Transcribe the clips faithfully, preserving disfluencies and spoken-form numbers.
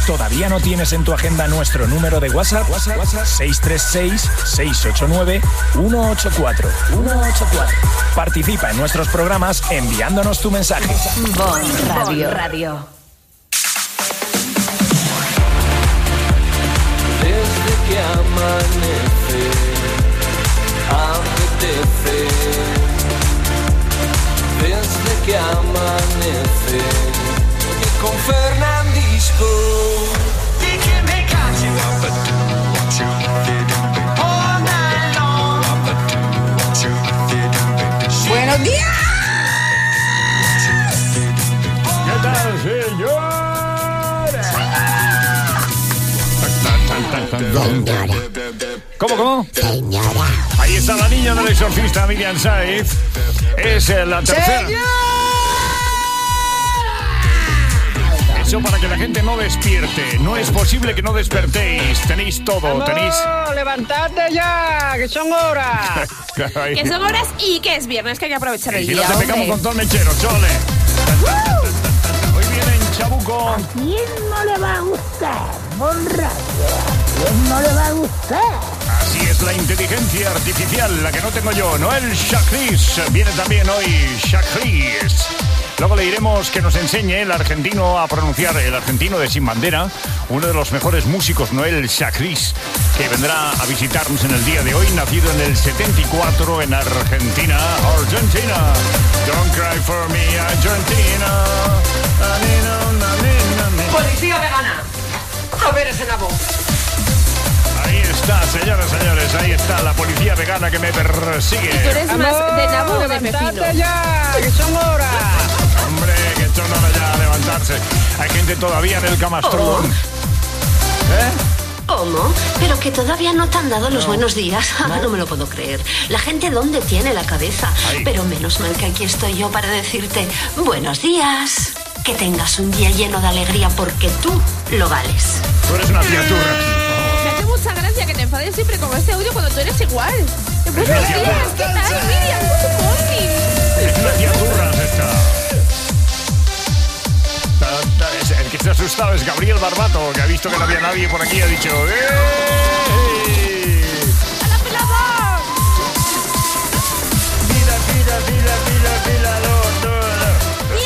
¿Todavía no tienes en tu agenda nuestro número de WhatsApp? WhatsApp, WhatsApp seis tres seis, seis ocho nueve, uno ocho cuatro. Participa en nuestros programas enviándonos tu mensaje. Bon Radio. Radio. Desde que amanece, apetece. Desde que amanece, y con Fernandisco. ¡Buenos días! ¿Qué tal, señora? ¿Cómo, cómo? Señora. Ahí está la niña del exorcista, Miriam Saiz. Es la tercera. ¡Señor! Eso para que la gente no despierte. No es posible que no despertéis. Tenéis todo, ¡Vamos, tenéis... levantadte ya! ¡Que son horas! Que son horas y que es viernes, que hay que aprovechar el Y día. nos te pegamos con todo el mechero, chole. Hoy viene en Chabuco. ¿A quién no le va a gustar? Bon Radio. ¿A quién no le va a gustar? Así es la inteligencia artificial, la que no tengo yo. Noel Chacris. Viene también hoy Chacris. Luego le diremos que nos enseñe el argentino a pronunciar, el argentino de Sin Bandera, uno de los mejores músicos, Noel Chacris, que vendrá a visitarnos en el día de hoy, nacido en el setenta y cuatro en Argentina. Argentina, don't cry for me, Argentina. ¡Policía vegana! A ver ese nabo. Ahí está, señoras y señores, ahí está la policía vegana que me persigue. ¿Tú eres más de nabo o de ¡Levantadte pepino? ya! ¡Que son horas! Hombre, que son horas ya a levantarse. Hay gente todavía en el camastrón. ¿Eh? ¿Cómo? Pero que todavía no te han dado los buenos días. Ah, no me lo puedo creer. La gente, ¿dónde tiene la cabeza? Ahí. Pero menos mal que aquí estoy yo para decirte buenos días. Que tengas un día lleno de alegría porque tú lo vales. Tú eres una criatura. Me hace mucha gracia que te enfades siempre con este audio cuando tú eres igual. Buenos días, ¿qué tal, Miriam? Good morning. Es una criatura esta. El que se ha asustado es Gabriel Barbato, que ha visto que no había nadie por aquí y ha dicho ¡eh! ¡A la pelada! ¡Pila, pila, pila, pila, pila, lo, lo, lo!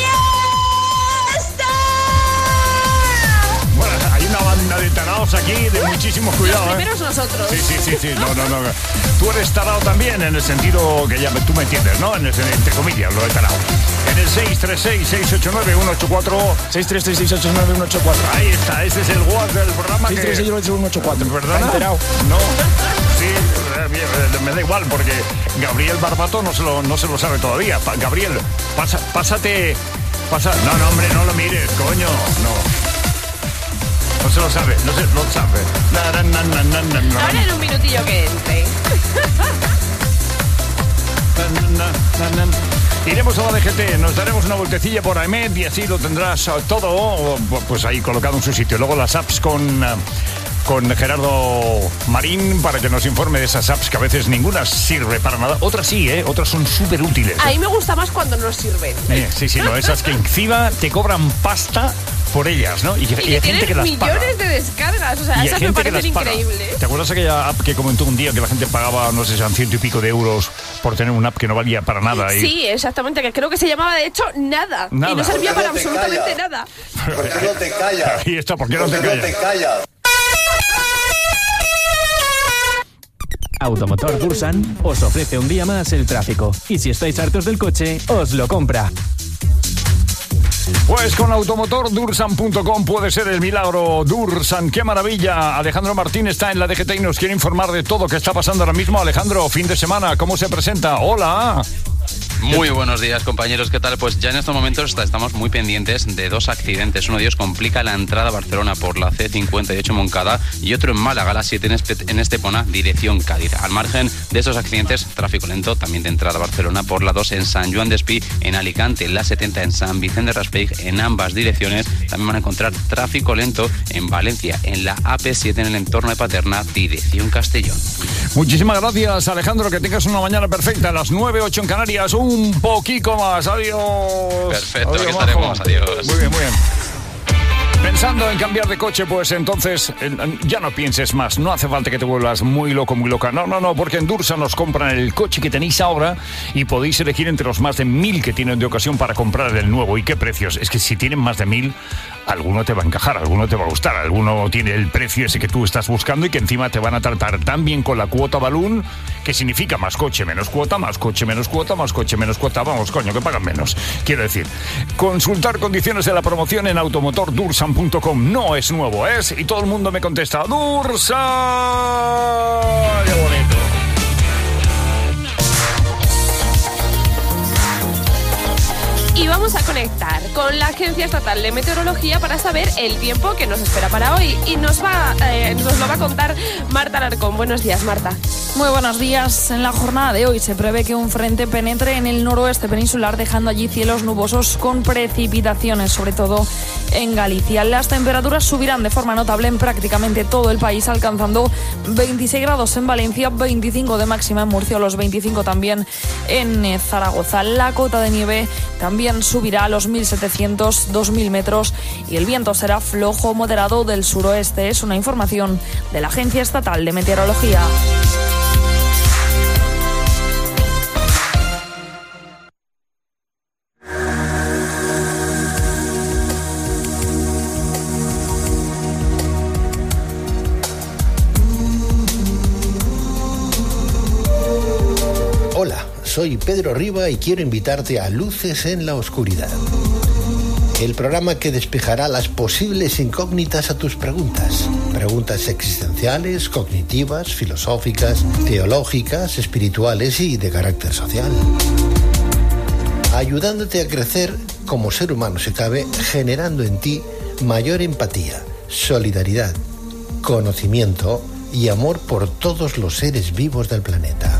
Bueno, hay una banda de taraos aquí de muchísimo cuidado, Los ¿eh? primeros nosotros. Sí, sí, sí, sí, no, no, no. Tú eres tarao también, en el sentido que ya tú me entiendes, ¿no? En el, entre comillas, lo de tarao. En el seis tres seis, seis ocho nueve, uno ocho cuatro. seis tres seis, seis ocho nueve, uno ocho cuatro. Ahí está, ese es el WhatsApp del programa. seis tres seis, seis ocho nueve, uno ocho cuatro. ¿Perdona? ¿Está enterado? No. Sí, eh, me da igual, porque Gabriel Barbato no se lo, no se lo sabe todavía. Pa- Gabriel, pasa, pásate... Pasa... No, no, hombre, no lo mires, coño. No. No se lo sabe, no se lo sabe. Na, na, na, na, na, na. Ahora en un minutillo que entre. Na, na, na, na. Iremos a la D G T, nos daremos una vueltecilla por AEMET y así lo tendrás todo pues ahí colocado en su sitio. Luego las apps con... con Gerardo Marín para que nos informe de esas apps que a veces ninguna sirve para nada. Otras sí, ¿eh? Otras son súper útiles. A mí me gusta más cuando no sirven. Eh, sí, sí, no, esas que encima te cobran pasta por ellas, ¿no? Y, Y, y que hay gente tienen que las paga. millones de descargas. O sea, Y hay esas me gente que parecen las paga. increíbles. ¿Te acuerdas aquella app que comentó un día que la gente pagaba, no sé, sean ciento y pico de euros por tener una app que no valía para nada? Y... Sí, exactamente, que creo que se llamaba de hecho nada. Nada. Y no servía ¿Por qué para no te absolutamente callas? nada. ¿Por qué no te callas? Ahí está, ¿por qué no ¿Por te qué no callas? te callas? Automotor Dursan os ofrece un día más el tráfico. Y si estáis hartos del coche, os lo compra. Pues con automotor dursan punto com puede ser el milagro. Dursan, qué maravilla. Alejandro Martín está en la D G T y nos quiere informar de todo lo que está pasando ahora mismo. Alejandro, fin de semana, ¿cómo se presenta? Hola. Muy buenos días, compañeros, ¿qué tal? Pues ya en estos momentos estamos muy pendientes de dos accidentes. Uno de ellos complica la entrada a Barcelona por la C cincuenta y ocho Moncada y otro en Málaga, la siete en Estepona, dirección Cádiz. Al margen de esos accidentes, tráfico lento también de entrada a Barcelona por la dos en San Joan d'Espí, en Alicante, la setenta en San Vicente de Raspeig, en ambas direcciones. También van a encontrar tráfico lento en Valencia, en la A P siete en el entorno de Paterna, dirección Castellón. Muchísimas gracias, Alejandro, que tengas una mañana perfecta. A las nueve, ocho en Canarias, un poquito más. Adiós. Perfecto, Adiós, aquí estaremos. majo. Adiós. Muy bien, muy bien. Pensando en cambiar de coche, pues entonces eh, ya no pienses más. No hace falta que te vuelvas muy loco, muy loca. No, no, no, porque en Dursan nos compran el coche que tenéis ahora y podéis elegir entre los más de mil que tienen de ocasión para comprar el nuevo. ¿Y qué precios? Es que si tienen más de mil, alguno te va a encajar, alguno te va a gustar, alguno tiene el precio ese que tú estás buscando y que encima te van a tratar tan bien con la cuota balloon, que significa más coche, menos cuota, más coche, menos cuota, más coche, menos cuota. Vamos, coño, que pagan menos. Quiero decir, consultar condiciones de la promoción en automotor dursan punto com. No es nuevo, es, y todo el mundo me contesta, Dursan. ¡Qué bonito! Y vamos a conectar con la Agencia Estatal de Meteorología para saber el tiempo que nos espera para hoy. Y nos va, eh, nos lo va a contar Marta Alarcón. Buenos días, Marta. Muy buenos días. En la jornada de hoy se prevé que un frente penetre en el noroeste peninsular, dejando allí cielos nubosos con precipitaciones, sobre todo en Galicia. Las temperaturas subirán de forma notable en prácticamente todo el país, alcanzando veintiséis grados en Valencia, veinticinco de máxima en Murcia, los veinticinco también en Zaragoza. La cota de nieve también subirá a los mil setecientos, dos mil metros y el viento será flojo moderado del suroeste. Es una información de la Agencia Estatal de Meteorología. Hola, soy Pedro Riba y quiero invitarte a Luces en la Oscuridad, el programa que despejará las posibles incógnitas a tus preguntas. Preguntas existenciales, cognitivas, filosóficas, teológicas, espirituales y de carácter social. Ayudándote a crecer como ser humano si cabe, generando en ti mayor empatía, solidaridad, conocimiento y amor por todos los seres vivos del planeta.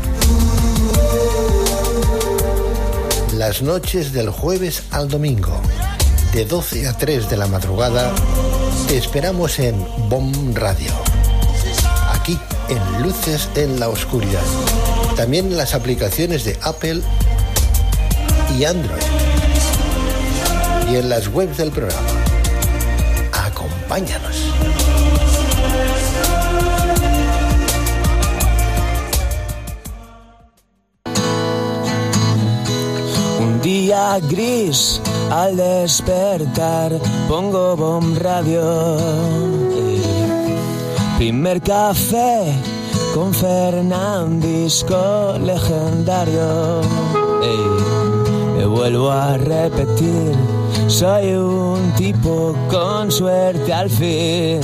Las noches del jueves al domingo, de doce a tres de la madrugada, te esperamos en B O M Radio, aquí en Luces en la Oscuridad. También en las aplicaciones de Apple y Android y en las webs del programa. Acompáñanos. Día gris, al despertar pongo B O M Radio. Primer café con Fernandisco legendario. Me vuelvo a repetir, soy un tipo con suerte al fin,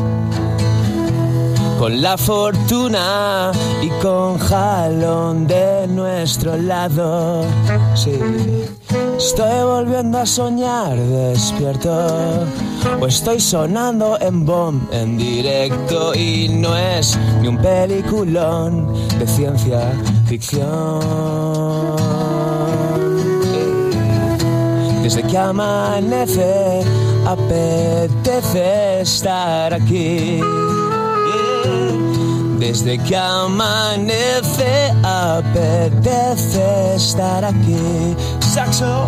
con la fortuna y con jalón de nuestro lado. Sí, estoy volviendo a soñar despierto, o estoy sonando en B O M en directo y no es ni un peliculón de ciencia ficción. Desde que amanece apetece estar aquí. Desde que amanece apetece estar aquí. Saxo.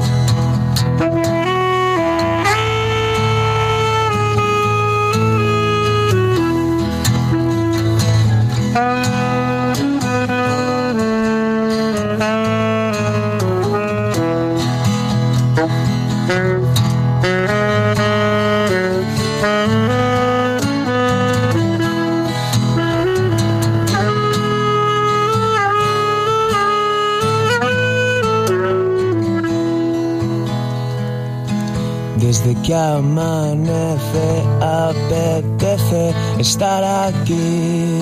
Desde que amanece apetece estar aquí,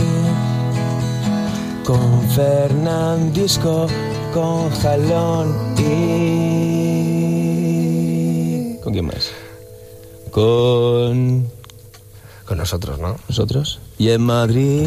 con Fernandisco, con Jalón y... ¿Con quién más? Con... Con nosotros, ¿no? Nosotros. Y en Madrid...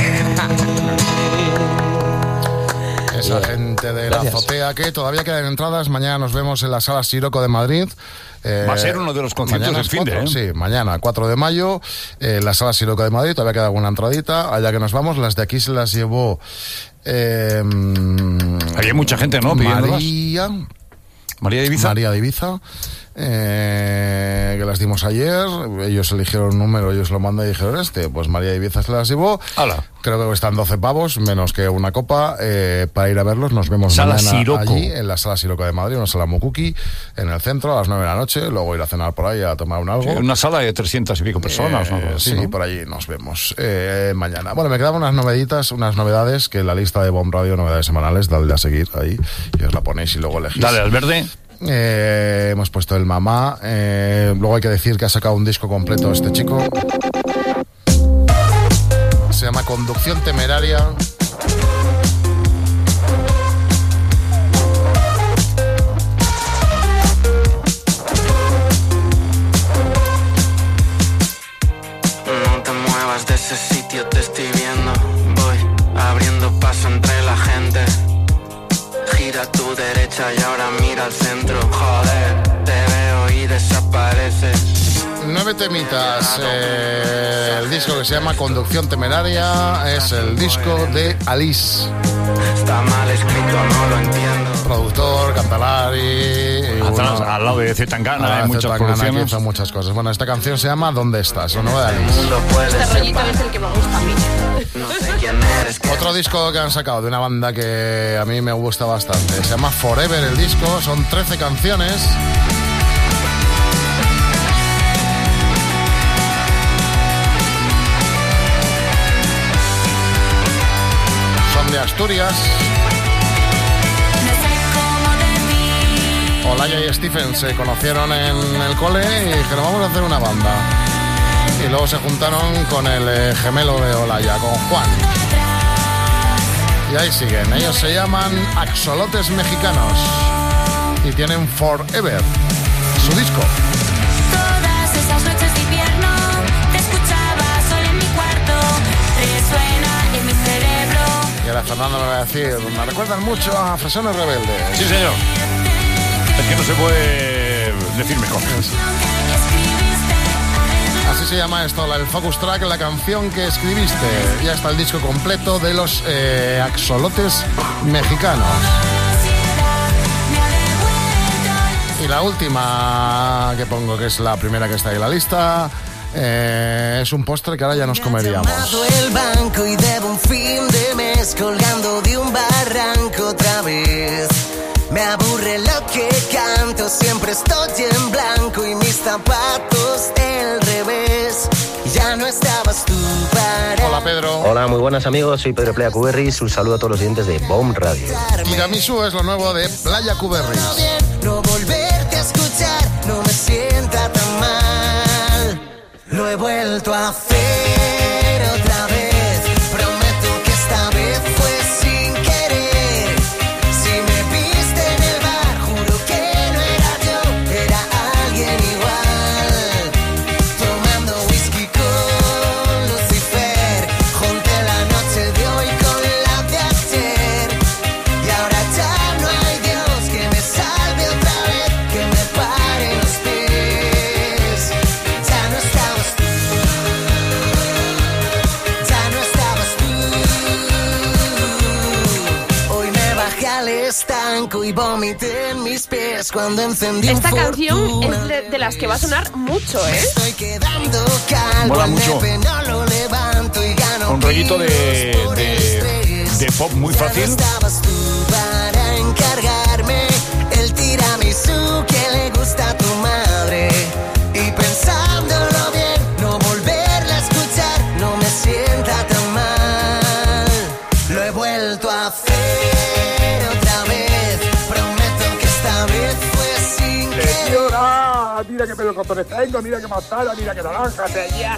Esa gente de Gracias. La azotea, que todavía quedan entradas. Mañana nos vemos en la Sala Siroco de Madrid. Eh, Va a ser uno de los conciertos del fin de, ¿eh? Sí, mañana, cuatro de mayo, en eh, la Sala Siroco de Madrid. Todavía queda alguna entradita. Allá que nos vamos, las de aquí se las llevó... Eh, Había mucha gente, ¿no? María... María de Ibiza. María de Ibiza. eh, que las dimos ayer. Ellos eligieron un número, ellos lo mandan y dijeron este. Pues María Ibiza se las llevó. ¡Hala! Creo que cuestan doce pavos, menos que una copa. Eh, para ir a verlos, nos vemos Sala mañana Siroco. allí, en la Sala Siroco de Madrid, una sala Mukuki, en el centro, a las nueve de la noche. Luego ir a cenar por ahí, a tomar un algo. Sí, una sala de trescientas y pico personas, Eh, ¿no? Así, sí, ¿no? por allí nos vemos eh, mañana. Bueno, me quedaban unas novedades, unas novedades que en la lista de Bomb Radio, novedades semanales, dadle a seguir ahí y os la ponéis y luego elegís. Dale al verde. Eh, hemos puesto el Mamá. Eh, luego hay que decir que ha sacado un disco completo este chico. Se llama Conducción Temeraria. No te muevas de ese sitio, te estoy viendo. Voy abriendo paso entre la gente. Gira a tu derecha y ahora mira al centro. Joder, te veo y desapareces. Nueve temitas. Eh, el disco que se llama Conducción Temeraria es el disco de Alice. Está mal escrito, no lo entiendo. Productor, Cantalari. Atrás, al lado de Zetangana, hay muchas producciones. Hizo muchas cosas. Bueno, esta canción se llama ¿Dónde estás? Lo nuevo de Alice. Este rollito es el que me gusta a mí. No sé quién eres. Otro disco que han sacado de una banda que a mí me gusta bastante. Se llama Forever el disco. Son trece canciones. Son de Asturias. Olaya y Stephen se conocieron en el cole y dijeron vamos a hacer una banda. Y luego se juntaron con el eh, gemelo de Olaya, con Juan. Y ahí siguen. Ellos se llaman Axolotes Mexicanos y tienen Forever, su disco. Todas esas noches de invierno te escuchaba solo en mi cuarto, resuena en mi cerebro. Y ahora Fernando me va a decir, me recuerdan mucho a Fresones Rebeldes. Sí, señor. Es que no se puede decir mejor. Así se llama esto, el Focus Track, la canción que escribiste. Ya está el disco completo de los eh, Axolotes Mexicanos. Y la última que pongo, que es la primera que está ahí en la lista, eh, es un postre que ahora ya nos comeríamos. El banco y debo un fin de mes colgando de un barranco otra vez. Me aburre lo que canto, siempre estoy en blanco y mis zapatos del revés. Ya no estabas tú para... Hola, Pedro. Hola, muy buenas amigos, soy Pedro Playa Cuberris. Un saludo a todos los oyentes de Bomb Radio. Tiramisú es lo nuevo de Playa Cuberris. No volverte a escuchar, no me sienta tan mal. Lo he vuelto a hacer otra vez. Prometo que esta vez fue sin querer. Si me viste en el bar, juro que no era yo, era alguien igual. Tomando whisky con Lucifer, junté la noche de hoy con la de ayer. Y ahora ya no hay Dios que me salve otra vez, que me pare los pies. Ya no estabas tú, ya no estabas tú. Hoy me bajé al estanco y vomité en mis pies cuando encendí un Esta canción Fortuna. es de, de las que va a sonar mucho, ¿eh? Estoy quedando calvo, Mola al mucho. nepe no lo levanto y gano Un rollito de, kilos por el de, estrés. de pop muy Ya no fácil. estabas tú para encargarme el tiramisú que le gusta a tu madre. Y pensándolo bien, no volverla a escuchar no me sienta tan mal. Lo he vuelto a hacer otra vez. Prometo que esta vez fue sin querer. Señora, mira qué pelocotones tengo, mira qué manzana, mira qué naranja, señora.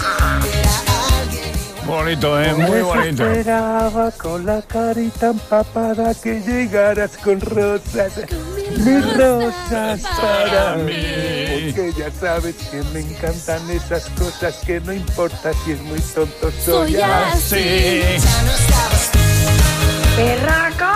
Bonito, ¿eh? Muy bonito. Esperaba con la carita empapada que llegaras con rosas, mis rosas para mí. Porque ya sabes que me encantan esas cosas que no importa si es muy tonto, soy, Soy así. Ya no estabas tú. ¡Perraco!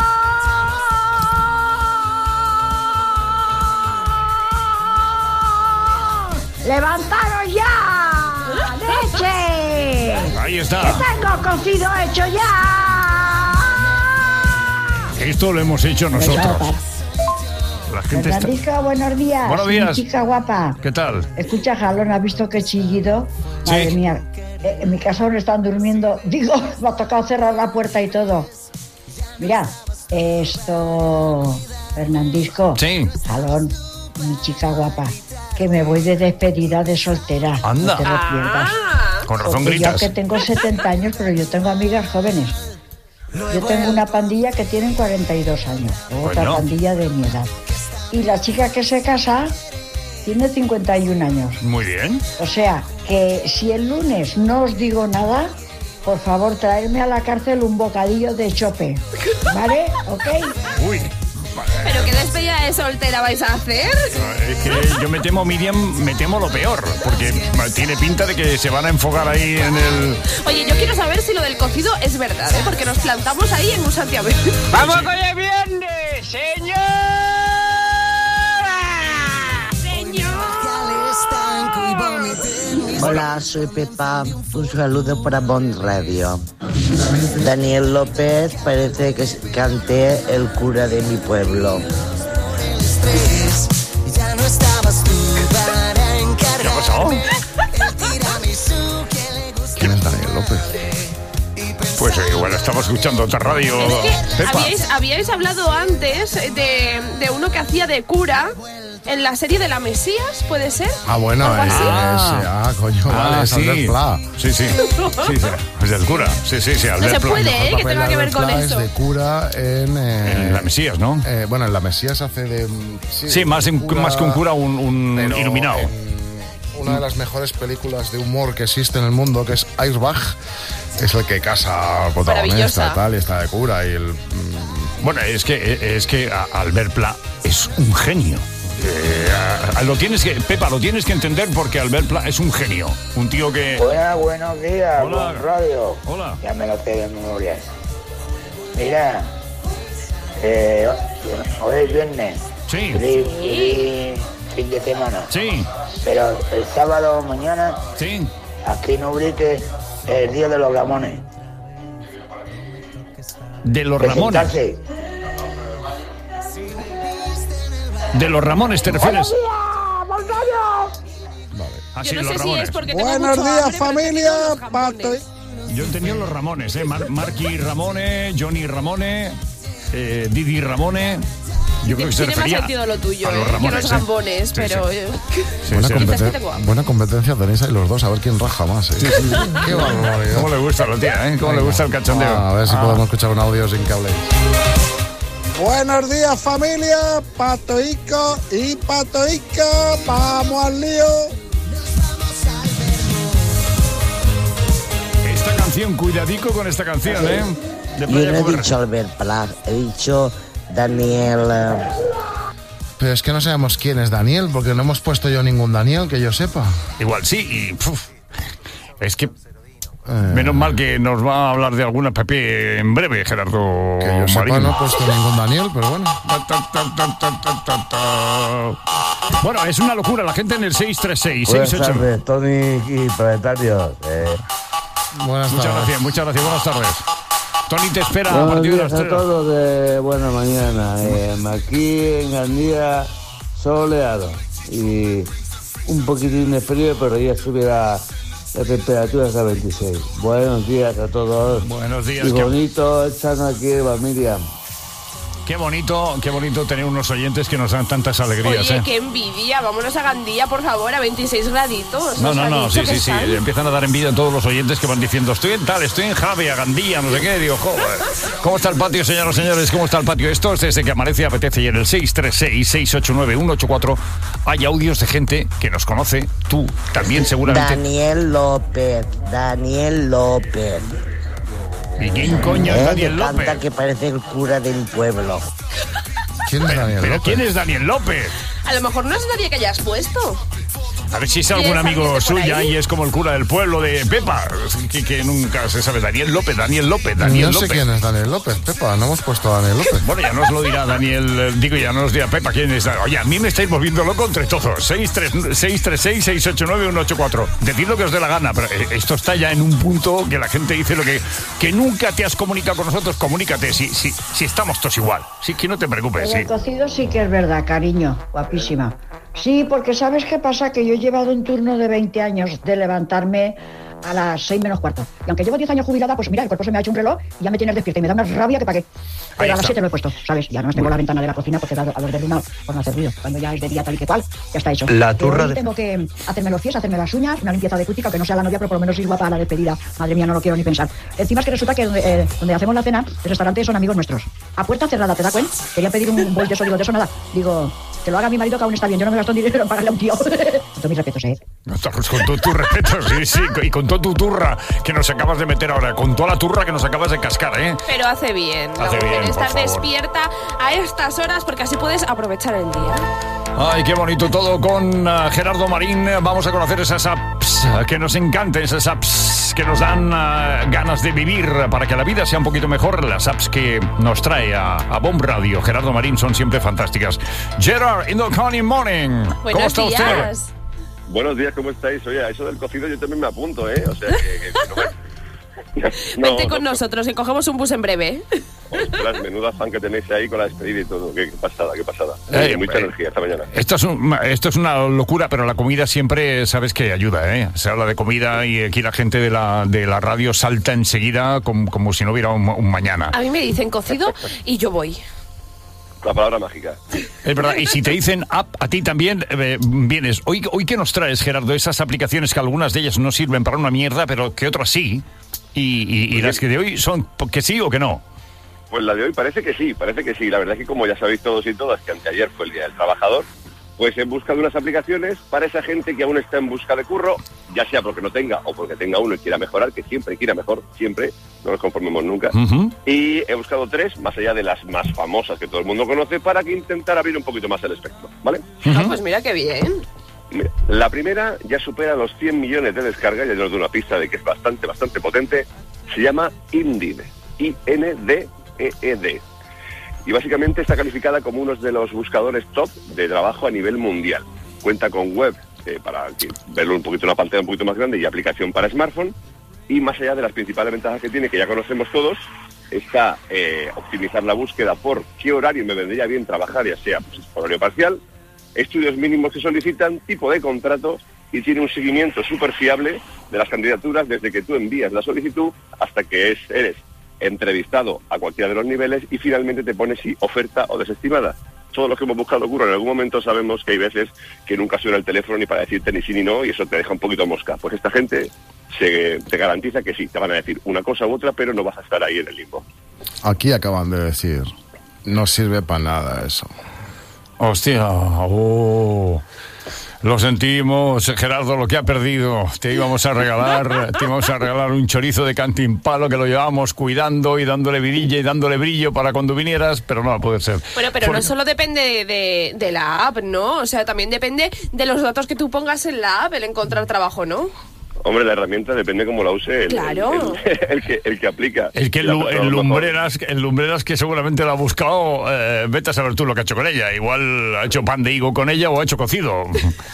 ¡Levantaros ya! ¡Leche! Ahí está. ¡Que tengo cocido hecho ya! Esto lo hemos hecho nosotros. La gente está... Fernandisco, buenos días. Buenos días. Mi chica guapa. ¿Qué tal? Escucha, Jalón, ¿has visto qué chillido? Sí. Madre mía, eh, en mi casa no están durmiendo. Digo, me ha tocado cerrar la puerta y todo. Mira, esto... Fernandisco. Sí. Jalón, mi chica guapa, que me voy de despedida de soltera. Anda. No te lo pierdas. Con razón Porque gritas. yo que tengo setenta años, pero yo tengo amigas jóvenes. Yo tengo una pandilla que tienen cuarenta y dos años, otra Bueno. pandilla de mi edad. Y la chica que se casa tiene cincuenta y un años. Muy bien. O sea, que si el lunes no os digo nada, por favor, traerme a la cárcel un bocadillo de chope. ¿Vale? ¿Ok? Uy. ¿Pero qué despedida de soltera vais a hacer? Es que yo me temo, Miriam, me temo lo peor, porque tiene pinta de que se van a enfocar ahí en el... Oye, yo quiero saber si lo del cocido es verdad, ¿eh? Porque nos plantamos ahí en un Santiago. ¡Vamos con el viernes, señor! Hola, soy Pepa. Un saludo para Bon Radio. Daniel López parece que cante el cura de mi pueblo. Ya no estabas tú para encargar. ¿Qué ha pasado? ¿Quién es Daniel López? Pues eh, igual estaba escuchando otra radio. Es que Pepa. habíais, habíais hablado antes de, de uno que hacía de cura en la serie de la Mesías, ¿puede ser? Ah, bueno, ¿Algo ese, así? ah, ah, coño, Ah, vale, es sí. Albert Pla. Sí, sí. Sí, sí. Es del cura. Sí, sí, sí. No Albert se Pla. puede, ¿eh? El Que papel tenga de que ver Albert con Pla eso. es de cura en... eh, En la Mesías, ¿no? eh, bueno, en la Mesías hace de... Sí, Sí, más, en- cura, más que un cura, un, un pero iluminado. en una de las mejores películas de humor que existe en el mundo, que es Airbag, es el que casa al protagonista Maravillosa. y tal, y está de cura y el... Bueno, es que, es que a- Albert Pla es un genio. Eh, a- lo tienes que, Pepa, lo tienes que entender porque Albert Pla es un genio. Un tío que... Buenas, buenos días, Hola. Bon Radio. Hola. Ya me lo sé de memoria. Mira, eh, hoy es viernes. Sí. Feliz, feliz fin de semana. Sí. Pero el sábado mañana, sí. aquí en Ubrique, es el día de los Ramones. De los Ramones. Presentarse. De los Ramones, ¿te refieres? Ah, Yo sí, no los sé si Ramones. es porque tengo Buenos mucho días, hambre, pero familia. prefiero los jamones. Pato. Yo entendí los Ramones, ¿eh? Mar- Marky Ramone, Johnny Ramone, eh, Didi Ramone. Yo creo que se Tiene más refería sentido lo tuyo, a los ¿eh? Que Ramones, los ¿eh? gambones, Sí, pero... sí. eh, Sí, buena, sí. competen- Dices que tengo hambre. buena competencia tenéis ahí los dos, a ver quién raja más. ¿eh? Qué barbaridad. ¿Cómo le gusta a la tía, eh? ¿Cómo le gusta el cachondeo? Ah, a ver si Ah. podemos escuchar un audio sin que habléis. Buenos días, familia. Patoico y Patoica. Vamos al lío. Esta canción, cuidadico con esta canción, ¿eh? De Yo Playa no he Cover. dicho Albert Pla, he dicho Daniel... eh, Pero es que no sabemos quién es Daniel, porque no hemos puesto yo ningún Daniel que yo sepa. Igual sí, y... puf, es que... Menos mal que nos va a hablar de alguna Pepe en breve, Gerardo Que yo sepa, Marín. no he puesto ningún Daniel, pero bueno. Ta, ta, ta, ta, ta, ta, ta, ta. Bueno, es una locura. La gente en el seis tres seis, Buenas seis ocho. tardes, Tony y planetarios. Eh, Buenas Muchas tardes. gracias, muchas gracias. Buenas tardes. Tony te espera a buenos partir de días las a tres. todos de buena mañana. Eh, aquí en Gandía soleado y un poquitín de frío, pero ya subiera la temperatura hasta veintiséis. Buenos días a todos. Buenos días. Y qué- bonito echando aquí va Miriam. Qué bonito, qué bonito tener unos oyentes que nos dan tantas alegrías, Oye, ¿eh? qué envidia. Vámonos a Gandía, por favor, a veintiséis graditos. No, Nos no, ha no, dicho sí, que sí, sí. están. Empiezan a dar envidia a todos los oyentes que van diciendo, estoy en tal, estoy en Javia, Gandía, no sé qué. Digo, joder, ¿cómo está el patio, señoras y señores? ¿Cómo está el patio? Esto es desde que amanece y apetece. Y en el seis tres seis, seis ocho nueve, uno ocho cuatro hay audios de gente que nos conoce. Tú también seguramente. Daniel López, Daniel López. ¿Y quién coño es Eh, Daniel que López? canta que parece el cura del pueblo. ¿Quién es Daniel ¿Pero López? quién es Daniel López? A lo mejor no es nadie que hayas puesto. A ver si es algún amigo suya y es como el cura del pueblo de Pepa, que, que nunca se sabe. Daniel López, Daniel López, Daniel no López. sé quién es Daniel López, Pepa, no hemos puesto a Daniel López. Bueno, ya nos lo dirá Daniel, digo, ya nos dirá Pepa quién es. Oye, a mí me estáis volviendo loco entre todos. seis tres seis, seis ocho nueve, uno ocho cuatro. Decid lo que os dé la gana, pero esto está ya en un punto que la gente dice lo que, que nunca te has comunicado con nosotros, comunícate, si, si, si estamos todos igual. Sí, que no te preocupes. El Sí. cocido sí que es verdad, cariño, guapísima. Sí, porque ¿sabes qué pasa? Que yo he llevado un turno de veinte años de levantarme a las seis menos cuarto. Y aunque llevo diez años jubilada, pues mira, el cuerpo se me ha hecho un reloj y ya me tienes despierta y me da una rabia que para qué. Pero a las siete lo he puesto, ¿sabes? Ya no tengo la ventana de la cocina porque he dado a los derrumados por no hacer ruido. Cuando ya es de día tal y que cual, ya está hecho. La Pero turra hoy de- tengo que hacerme los pies, hacerme las uñas, una limpieza de cutica, que no sea la novia, pero por lo menos ir guapa a la despedida. Madre mía, no lo quiero ni pensar. Encima es que resulta que donde, eh, donde hacemos la cena, el restaurante son amigos nuestros. A puerta cerrada, ¿te das cuenta? Quería pedir un bol de eso, digo, de eso nada. Digo, que lo haga mi marido, que aún está bien. Yo no me gasto un dinero en pagarle a un tío. Con todos mis respetos, ¿eh? Con todo tu respeto, sí, sí, y con toda tu turra que nos acabas de meter ahora, con toda la turra que nos acabas de cascar, ¿eh? Pero hace bien, la Hace mujer, bien, por estar favor. despierta a estas horas porque así puedes aprovechar el día. Ay, qué bonito todo con uh, Gerardo Marín. Vamos a conocer esas apps uh, que nos encantan, esas apps que nos dan uh, ganas de vivir para que la vida sea un poquito mejor. Las apps que nos trae a, a Bomb Radio Gerardo Marín son siempre fantásticas. Gerard, in the Connie Morning. ¿Cómo Buenos está usted? días. Buenos días, ¿cómo estáis? Oye, a eso del cocido yo también me apunto, ¿eh? O sea, que, que- que no me... No, Vente con no, nosotros y cogemos un bus en breve. ostras, menuda fan que tenéis ahí con la despedida y todo. Qué, qué pasada, qué pasada. Eh, Mucha eh, energía esta mañana. Esto es, un- esto es una locura, pero la comida siempre sabes que ayuda, ¿eh? Se habla de comida y aquí la gente de la, de la radio salta enseguida como, como si no hubiera un, un mañana. A mí me dicen cocido y yo voy. La palabra mágica. Es verdad, y si te dicen app, a ti también eh, vienes. Hoy, hoy ¿qué nos traes, Gerardo? Esas aplicaciones que algunas de ellas no sirven para una mierda, pero que otras sí. Y, y- y las que de hoy son que sí o que no. Pues la de hoy parece que sí, parece que sí. La verdad es que como ya sabéis todos y todas que anteayer fue el Día del Trabajador, pues he buscado unas aplicaciones para esa gente que aún está en busca de curro, ya sea porque no tenga o porque tenga uno y quiera mejorar, que siempre quiera mejor, siempre, no nos conformemos nunca. Ujú. Y he buscado tres, más allá de las más famosas que todo el mundo conoce, para que intentar abrir un poquito más el espectro, ¿vale? Ah, pues mira qué bien. Mira, la primera ya supera los cien millones de descargas, ya nos doy una pista de que es bastante, bastante potente. Se llama Indeed, I N D E E D. Y básicamente está calificada como uno de los buscadores top de trabajo a nivel mundial. Cuenta con web eh, para que- verlo un poquito en una pantalla un poquito más grande y aplicación para smartphone. Y más allá de las principales ventajas que tiene, que ya conocemos todos, está eh, optimizar la búsqueda por qué horario me vendría bien trabajar, ya sea pues, horario parcial, estudios mínimos que solicitan, tipo de contrato, y tiene un seguimiento súper fiable de las candidaturas desde que tú envías la solicitud hasta que es, eres entrevistado a cualquiera de los niveles y finalmente te pone si oferta o desestimada. Todos los que hemos buscado curro en algún momento sabemos que hay veces que nunca suena el teléfono ni para decirte ni sí ni no y eso te deja un poquito mosca. Pues esta gente se, te garantiza que sí, te van a decir una cosa u otra, pero no vas a estar ahí en el limbo. Aquí acaban de decir, no sirve para nada eso. Hostia, oh. Lo sentimos, Gerardo, lo que ha perdido. Te íbamos a regalar, te íbamos a regalar un chorizo de cantimpalo que lo llevábamos cuidando y dándole vidilla y dándole brillo para cuando vinieras, pero no va a poder ser. Bueno, pero Porque- no solo depende de, de- de la app, ¿no? O sea, también depende de los datos que tú pongas en la app, el encontrar trabajo, ¿no? Hombre, la herramienta depende cómo la use el, Claro. el, el- el que, el que aplica. El que el, Y la lu- persona el a lo mejor- lumbreras, el lumbreras que seguramente lo ha buscado, eh, vete a saber tú lo que ha hecho con ella. Igual ha hecho pan de higo con ella o ha hecho cocido.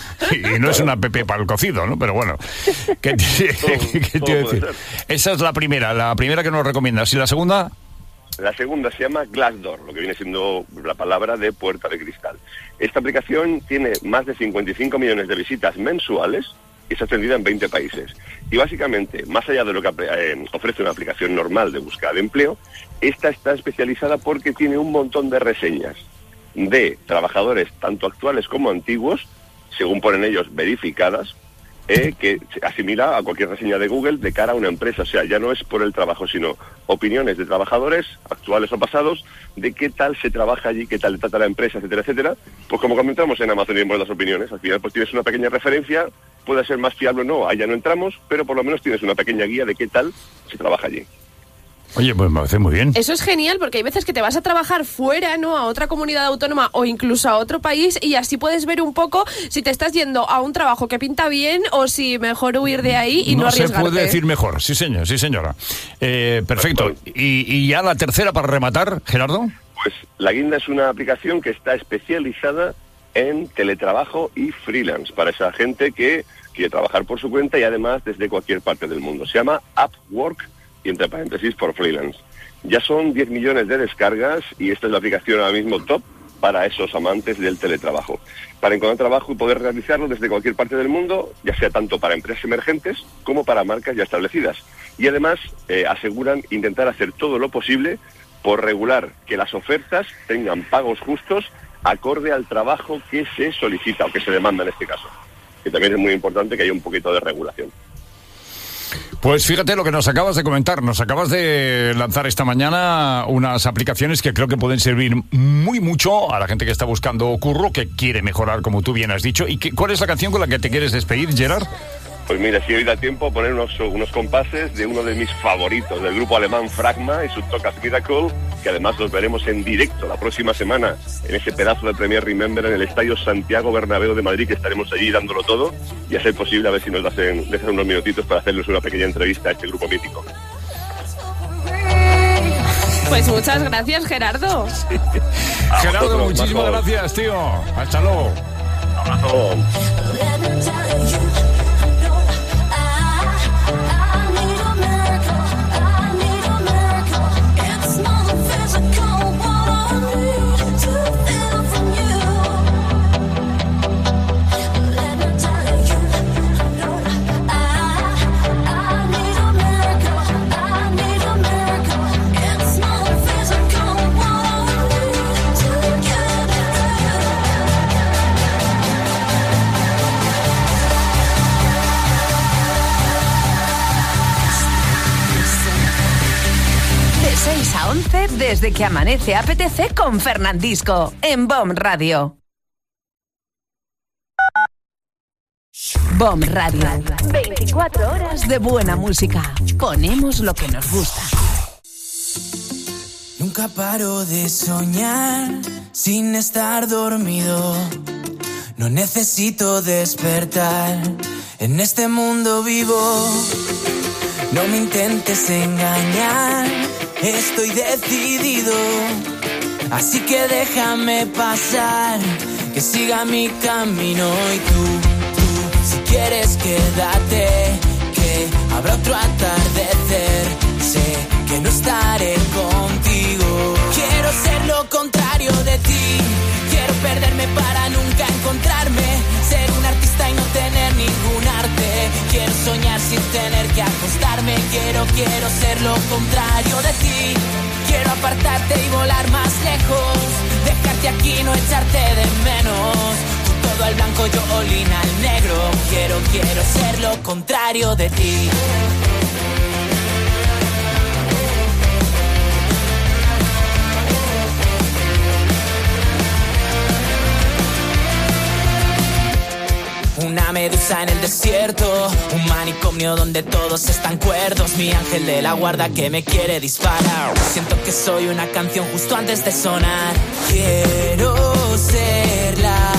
Y no es una pepe para el cocido, ¿no? Pero bueno. ¿Qué te, qué te todo iba a puede decir? Esa es la primera, la primera que nos recomiendas. ¿Y la segunda? La segunda se llama Glassdoor, lo que viene siendo la palabra de puerta de cristal. Esta aplicación tiene más de cincuenta y cinco millones de visitas mensuales y está extendida en veinte países. Y básicamente, más allá de lo que eh, ofrece una aplicación normal de búsqueda de empleo, esta está especializada porque tiene un montón de reseñas de trabajadores, tanto actuales como antiguos, según ponen ellos, verificadas, eh, que se asimila a cualquier reseña de Google de cara a una empresa. O sea, ya no es por el trabajo, sino opiniones de trabajadores, actuales o pasados, de qué tal se trabaja allí, qué tal le trata la empresa, etcétera, etcétera. Pues como comentamos en Amazon y en las opiniones, al final pues tienes una pequeña referencia, puede ser más fiable o no, allá no entramos, pero por lo menos tienes una pequeña guía de qué tal se trabaja allí. Oye, pues me parece muy bien. Eso es genial porque hay veces que te vas a trabajar fuera, ¿no? A otra comunidad autónoma o incluso a otro país y así puedes ver un poco si te estás yendo a un trabajo que pinta bien o si mejor huir de ahí y no, no arriesgarte. Se puede decir mejor, sí señor, sí señora. Eh, perfecto. Y, y ya la tercera para rematar, Gerardo. Pues La Guinda es una aplicación que está especializada en teletrabajo y freelance para esa gente que quiere trabajar por su cuenta y además desde cualquier parte del mundo. Se llama Upwork y entre paréntesis por freelance. Ya son diez millones de descargas y esta es la aplicación ahora mismo top para esos amantes del teletrabajo. Para encontrar trabajo y poder realizarlo desde cualquier parte del mundo, ya sea tanto para empresas emergentes como para marcas ya establecidas. Y además eh, aseguran intentar hacer todo lo posible por regular que las ofertas tengan pagos justos acorde al trabajo que se solicita o que se demanda en este caso. Que también es muy importante que haya un poquito de regulación. Pues fíjate lo que nos acabas de comentar. Nos acabas de lanzar esta mañana unas aplicaciones que creo que pueden servir muy mucho a la gente que está buscando curro, que quiere mejorar, como tú bien has dicho. ¿Y qué, cuál es la canción con la que te quieres despedir, Gerard? Pues mira, si hoy da tiempo poner unos, unos compases de uno de mis favoritos, del grupo alemán Fragma y su Talk of Miracle, que además los veremos en directo la próxima semana en ese pedazo de Premier Remember en el Estadio Santiago Bernabéu de Madrid, que estaremos allí dándolo todo y a ser posible a ver si nos dejan, dejan unos minutitos para hacerles una pequeña entrevista a este grupo mítico. Pues muchas gracias, Gerardo. Sí. Gerardo, vosotros, muchísimas Marcos. Gracias, tío. Hasta luego. Abrazo. seis a once desde que amanece A P T C con Fernandisco en B O M Radio. B O M Radio. veinticuatro horas de buena música. Ponemos lo que nos gusta. Nunca paro de soñar sin estar dormido. No necesito despertar. En este mundo vivo. No me intentes engañar. Estoy decidido, así que déjame pasar, que siga mi camino y tú, tú, si quieres quédate, que habrá otro atardecer, sé que no estaré contigo. Quiero ser lo contrario de ti, quiero perderme para nunca encontrarme, ser un artista y no tener ningún arte, quiero soñar sin tener que acostarme, quiero, quiero ser lo contrario de ti, quiero apartarte y volar más lejos, dejarte aquí, no echarte de menos, tú todo al blanco, yo olín al negro, quiero, quiero ser lo contrario de ti. Una medusa en el desierto, un manicomio donde todos están cuerdos, mi ángel de la guarda que me quiere disparar. Siento que soy una canción justo antes de sonar. Quiero ser la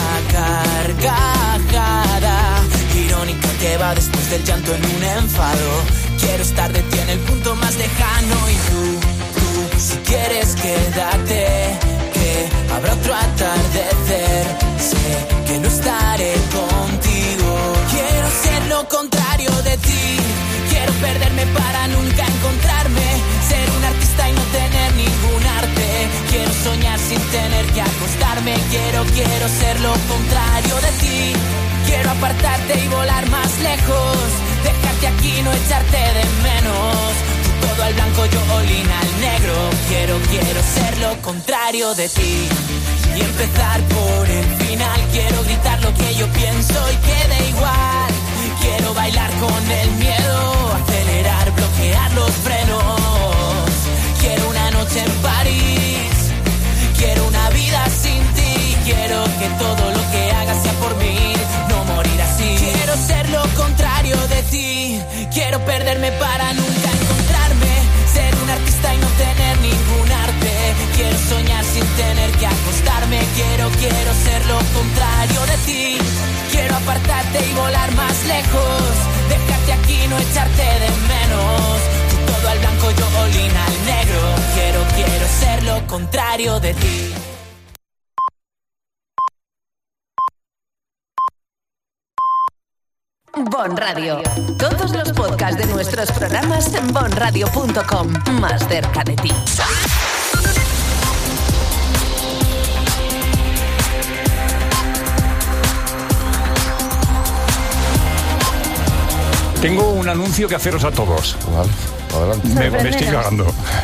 carcajada irónica que va después del llanto en un enfado. Quiero estar de ti en el punto más lejano y tú, tú, si quieres quédate, que habrá otro atardecer, sé que no estaré contigo. Quiero ser lo contrario de ti, quiero perderme para nunca encontrarme, ser un artista y no tener ningún arte, quiero soñar sin tener que acostarme, quiero, quiero ser lo contrario de ti, quiero apartarte y volar más lejos, dejarte aquí, no echarte de menos, tú todo al blanco, yo olín al negro, quiero, quiero ser lo contrario de ti. Y empezar por el final, quiero gritar lo que yo pienso y quede igual. Quiero bailar con el miedo, acelerar, bloquear los frenos. Quiero una noche en París, quiero una vida sin ti. Quiero que todo lo que hagas sea por mí, no morir así. Quiero ser lo contrario de ti, quiero perderme para nunca encontrarme, ser un artista que acostarme. Quiero, quiero ser lo contrario de ti. Quiero apartarte y volar más lejos. Dejarte aquí, no echarte de menos. Tú todo al blanco, yo olín al negro. Quiero, quiero ser lo contrario de ti. Bon Radio. Todos los podcasts de nuestros programas en bon radio punto com. Más cerca de ti. Tengo un anuncio que haceros a todos. Vale, adelante. Me, me estoy cagando.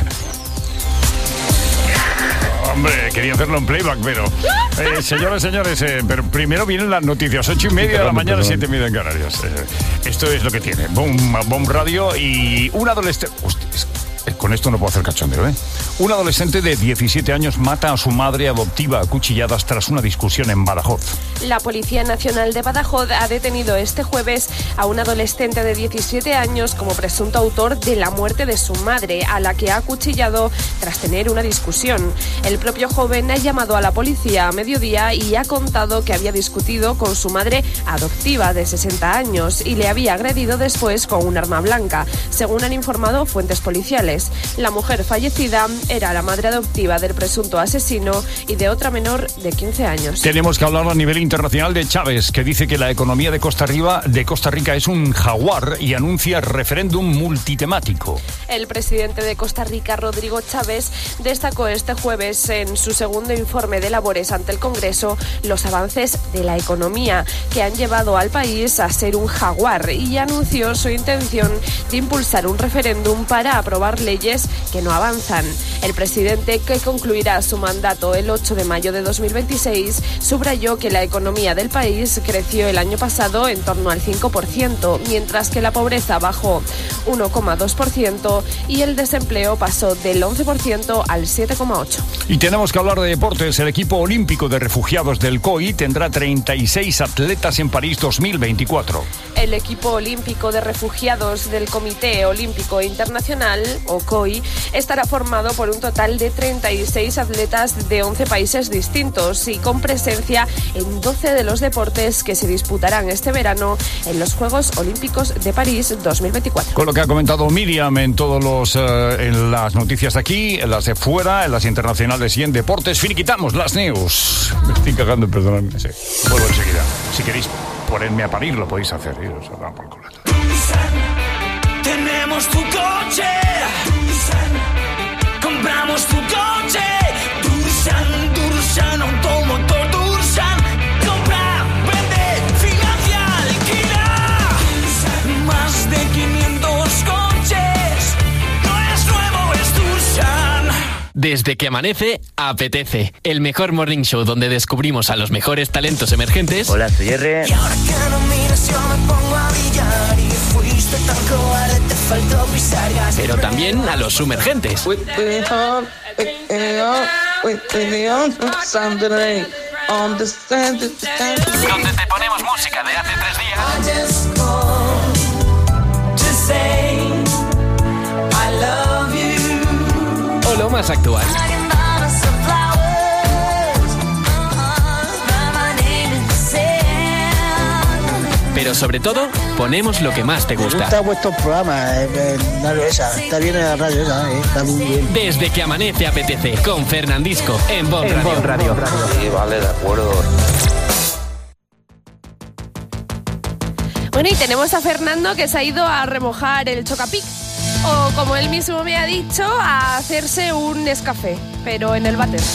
Hombre, quería hacerlo en playback, pero... Eh, señoras y señores, eh, pero primero vienen las noticias. Ocho y media de la mañana, siete y media en Canarias. Eh, esto es lo que tiene. Bomb, Bomb Radio y un adolescente... Hostia, es... Con esto no puedo hacer cachondeo, ¿eh? Un adolescente de diecisiete años mata a su madre adoptiva a cuchilladas tras una discusión en Badajoz. La Policía Nacional de Badajoz ha detenido este jueves a un adolescente de diecisiete años como presunto autor de la muerte de su madre, a la que ha acuchillado tras tener una discusión. El propio joven ha llamado a la policía a mediodía y ha contado que había discutido con su madre adoptiva de sesenta años y le había agredido después con un arma blanca, según han informado fuentes policiales. La mujer fallecida era la madre adoptiva del presunto asesino y de otra menor de quince años. Tenemos que hablar a nivel internacional de Chávez, que dice que la economía de Costa Rica, de Costa Rica es un jaguar y anuncia referéndum multitemático. El presidente de Costa Rica, Rodrigo Chávez, destacó este jueves en su segundo informe de labores ante el Congreso los avances de la economía que han llevado al país a ser un jaguar y anunció su intención de impulsar un referéndum para aprobar leyes que no avanzan. El presidente, que concluirá su mandato el ocho de mayo de dos mil veintiséis, subrayó que la economía del país creció el año pasado en torno al cinco por ciento, mientras que la pobreza bajó uno coma dos por ciento y el desempleo pasó del once por ciento al siete coma ocho por ciento. Y tenemos que hablar de deportes. El equipo olímpico de refugiados del C O I tendrá treinta y seis atletas en París dos mil veinticuatro. El equipo olímpico de refugiados del Comité Olímpico Internacional, o C O I, estará formado por un total de treinta y seis atletas de once países distintos y con presencia en doce de los deportes que se disputarán este verano en los Juegos Olímpicos de París dos mil veinticuatro. Con lo que ha comentado Miriam en todos los eh, en las noticias de aquí, en las de fuera, en las internacionales y en deportes, finiquitamos las news. Me estoy cagando, perdonadme. Sí. Vuelvo enseguida. Si queréis ponerme a parir, lo podéis hacer. ¿eh? Os dan por culo. Tenemos tu coche, compramos tu coche, Dursan, Dursan, automotor Dursan, compra, vende, financia, liquida, más de quinientos coches, no es nuevo, es Dursan. Desde que amanece, apetece. El mejor morning show donde descubrimos a los mejores talentos emergentes. Hola, soy R. Y ahora que no miras yo me pongo a brillar y fuiste tan cobarde, te faltó pisar gas. Pero también a los sumergentes. Donde te ponemos música de hace tres días. O lo más actual. Pero sobre todo, ponemos lo que más te gusta. Me gusta vuestro programa, eh, eh, radio esa, está bien en la radio esa, eh, está muy bien. Desde que amanece apetece, con Fernandisco, en Bon Radio. Bon Radio. Sí, vale, de acuerdo. Bueno, y tenemos a Fernando que se ha ido a remojar el Chocapic. O, como él mismo me ha dicho, a hacerse un Nescafé, pero en el váter.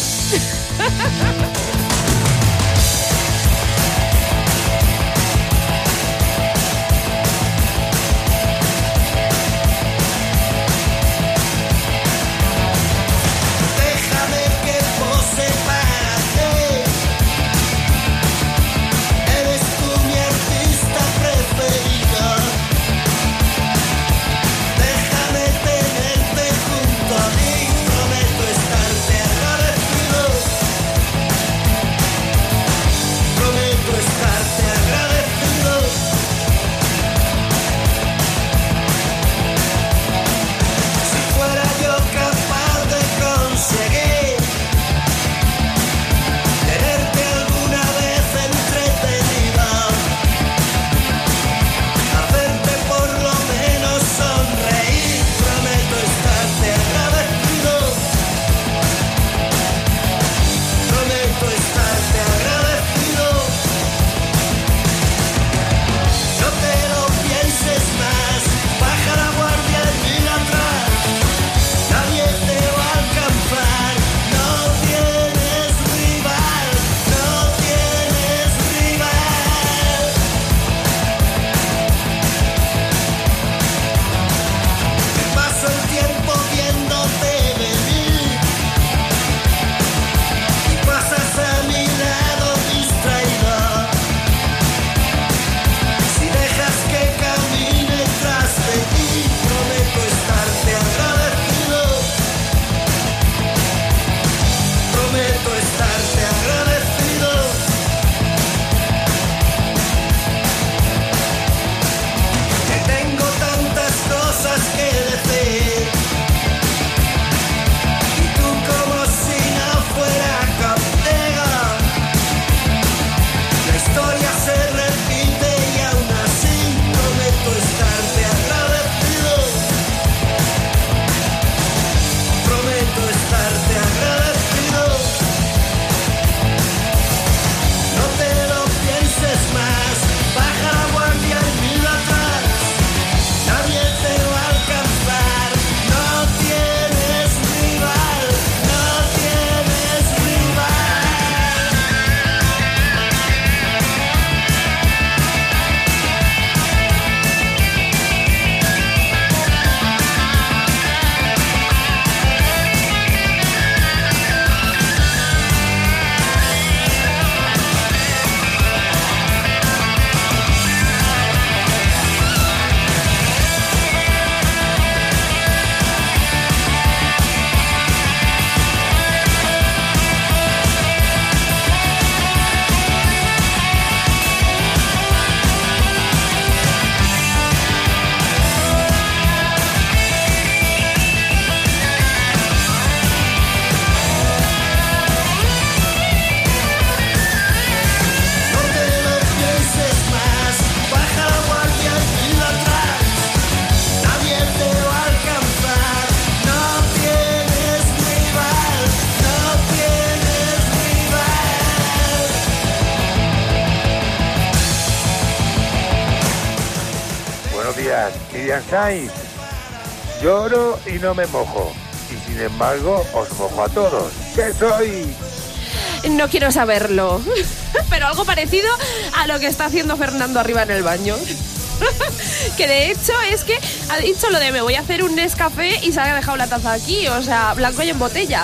buenos días. Miriam Sainz. Lloro y no me mojo. Y sin embargo, os mojo a todos. ¿Qué soy? No quiero saberlo. Pero algo parecido a lo que está haciendo Fernando arriba en el baño. Que de hecho es que ha dicho lo de me voy a hacer un Nescafé y se ha dejado la taza aquí. O sea, blanco y en botella.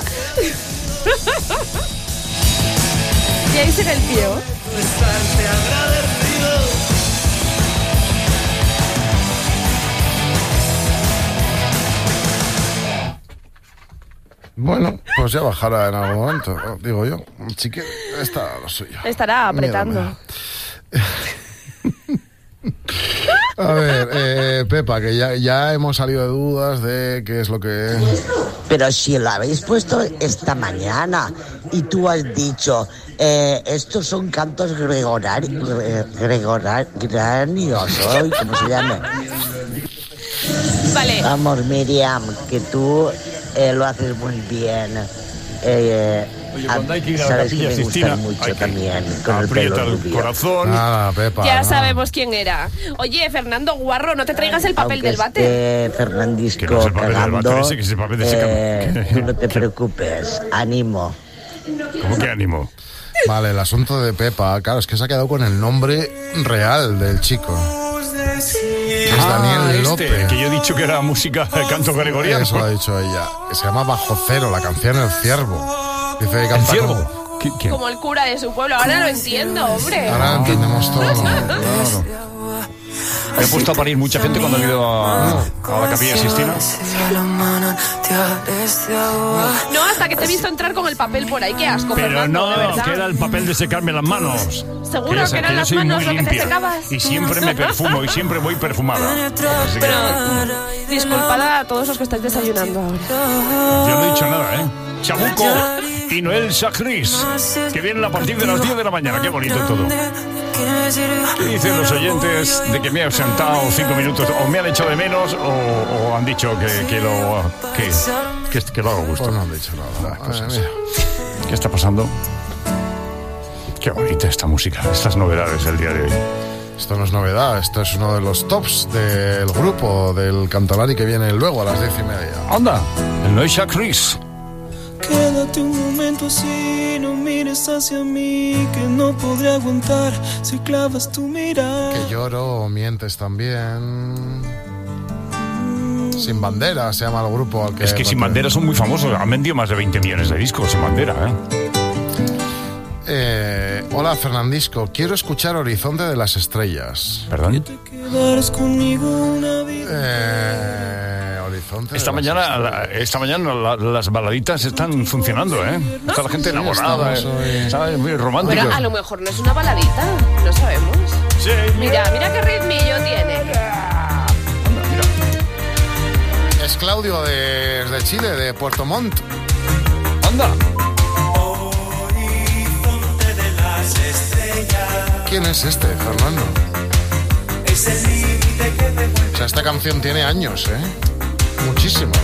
Y ahí sigue el tío. Bueno, pues ya bajará en algún momento, digo yo. Así que está lo suyo. Estará apretando. Miedo, miedo. A ver, eh, Pepa, que ya, ya hemos salido de dudas de qué es lo que... Pero si lo habéis puesto esta mañana y tú has dicho, eh, estos son cantos gregorari- gregoranios, ¿o cómo se llama? Vale. Vamos, Miriam, que tú eh, lo haces muy bien. Eh, Oye, cuando hay que ir a la sabes Capilla que me Sistina, gustan mucho hay que también, con el pelo aprieta el rubio. corazón. Ah, Pepa. Ya no. sabemos quién era. Oye, Fernando Guarro, no te traigas el papel Aunque del váter. esté Fernandisco Que no es el papel del cagando, váter ese, que es el papel de ese eh, cam- tú no te preocupes, ánimo. ¿Cómo que ánimo? Vale, el asunto de Pepa, claro, es que se ha quedado con el nombre real del chico. Que es Daniel Ah, este, López. que yo he dicho que era música de canto gregoriano. Eso lo ha dicho ella. Se llama Bajo Cero, la canción El Ciervo. Dice que canta ciervo? como- ¿Qué, qué? Como el cura de su pueblo. Ahora lo entiendo, hombre. Ahora entendemos todo, claro. He puesto a parir mucha gente cuando he ido a, a la Capilla Sistina. No, hasta que te he visto entrar con el papel por ahí. Qué asco, Pero Fernando, de no, verdad. que era el papel de secarme las manos. ¿Seguro ya que eran yo las soy manos muy lo que te limpia. secabas? Y siempre me perfumo y siempre voy perfumada. Así que Pero disculpad a todos los que estáis desayunando ahora. yo no he dicho nada, ¿eh? Chabuco y Noel Chacris, que vienen a partir de las diez de la mañana. Qué bonito todo. ¿Qué dicen los oyentes de que me he ausentado cinco minutos? O me han echado de menos o, o han dicho que, que lo que, que, que lo hago gusto. Pues no han dicho nada. Las cosas. Mira. ¿Qué está pasando? Qué bonita esta música, estas novedades del día de hoy. Esto no es novedad, esto es uno de los tops del grupo del Cantalari que viene luego a las diez y media. Anda, el Noel Chacris. Quédate un momento así, no mires hacia mí, que no podré aguantar si clavas tu mirada. Que lloro o mientes también. Sin Bandera se llama el grupo al que... Es que Sin Bandera son muy famosos, han vendido más de veinte millones de discos Sin Bandera, ¿eh? Eh, hola Fernandisco, quiero escuchar Horizonte de las Estrellas. ¿Perdón? Quedarás conmigo una vida. Eh, Horizonte Esta de las mañana, la- esta mañana la- las baladitas están funcionando, ¿eh? Está la gente Sí, enamorada, estamos ¿eh? hoy- ¿Sabes? Muy romántica. Bueno, a lo mejor no es una baladita, no sabemos. Sí, Mira, mira qué ritmillo tiene. Es Claudio de, de Chile, de Puerto Montt. ¡Anda! ¿Quién es este, Fernando? O sea, esta canción tiene años, ¿eh? Muchísimos.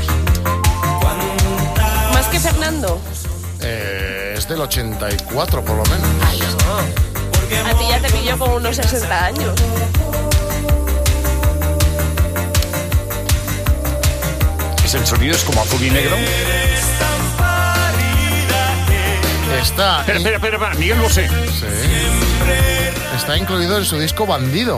Más que Fernando. Eh, es del ochenta y cuatro, por lo menos. Ay, no. A ti ya te pilló con unos sesenta años. ¿Es el sonido es como azul y negro? Está, Espera, espera, espera, espera, Miguel Bosé. sí. Está incluido en su disco Bandido.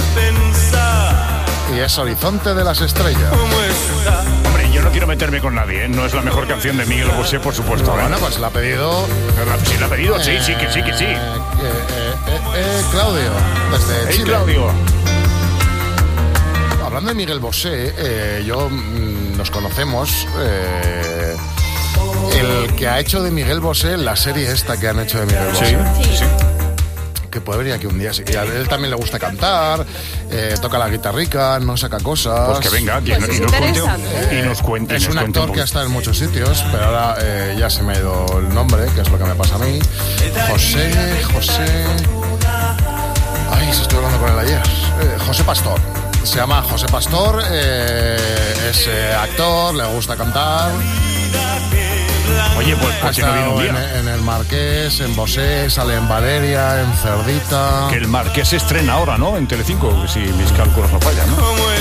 Y es Horizonte de las Estrellas. Hombre, yo no quiero meterme con nadie, ¿eh? No es la mejor canción de Miguel Bosé, por supuesto. ¿eh? Bueno, pues la ha pedido... Sí, la ha pedido, sí, sí, que sí, que sí. Eh, eh, eh, eh, Claudio, desde Hey, Chile. Claudio. Hablando de Miguel Bosé, eh, yo mm, nos conocemos. eh, el que ha hecho de Miguel Bosé la serie esta que han hecho de Miguel Bosé. Sí, sí. Que podría que un día sí. Y a él también le gusta cantar, eh, toca la guitarrica, no saca cosas. Pues que venga, que Pues no- es y, nos cuente, interesante. y nos cuente. Es nos un cuente actor un que ha poquito. estado en muchos sitios, pero ahora eh, ya se me ha ido el nombre, que es lo que me pasa a mí. José, José... Ay, se estoy hablando con él ayer. Eh, José Pastor. Se llama José Pastor, eh, es eh, actor, le gusta cantar. Oye, pues Ha ¿por qué no viene un estado día? en, en el Marqués, en Bosé, sale en Valeria, en Cerdita. Que el Marqués se estrena ahora, ¿no? En Telecinco, si mis cálculos no fallan, ¿no?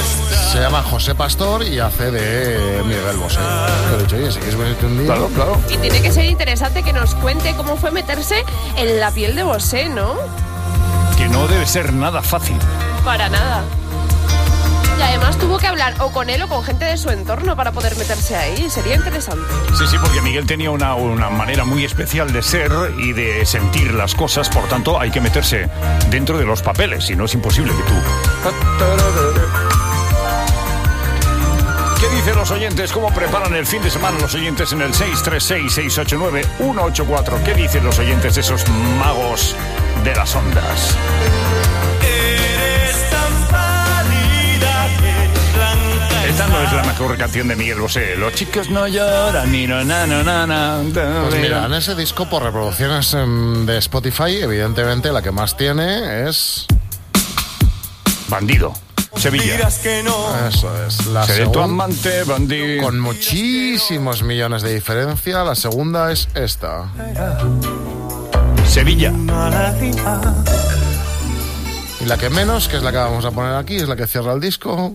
llama José Pastor y hace de Miguel Bosé. Te he dicho, oye, si quieres venirte un día. Claro, claro. Y tiene que ser interesante que nos cuente cómo fue meterse en la piel de Bosé, ¿no? Que no debe ser nada fácil. Para nada. Y además tuvo que hablar o con él o con gente de su entorno para poder meterse ahí. Sería interesante. Sí, sí, porque Miguel tenía una, una manera muy especial de ser y de sentir las cosas, por tanto hay que meterse dentro de los papeles, si no es imposible que tú... ¿Qué dicen los oyentes? ¿Cómo preparan el fin de semana los oyentes en el seis tres seis, seis ocho nueve, uno ocho cuatro? ¿Qué dicen los oyentes, esos magos de las ondas? Esta no es la mejor canción de Miguel Bosé. Los chicos no lloran ni no na na na na. Pues mira, en ese disco por reproducciones de Spotify, evidentemente la que más tiene es Bandido. Sevilla. Que no. Eso es. La Seré segun... tu amante, bandido. Con muchísimos millones de diferencia. La segunda es esta. Sevilla. Y la que menos, que es la que vamos a poner aquí, es la que cierra el disco.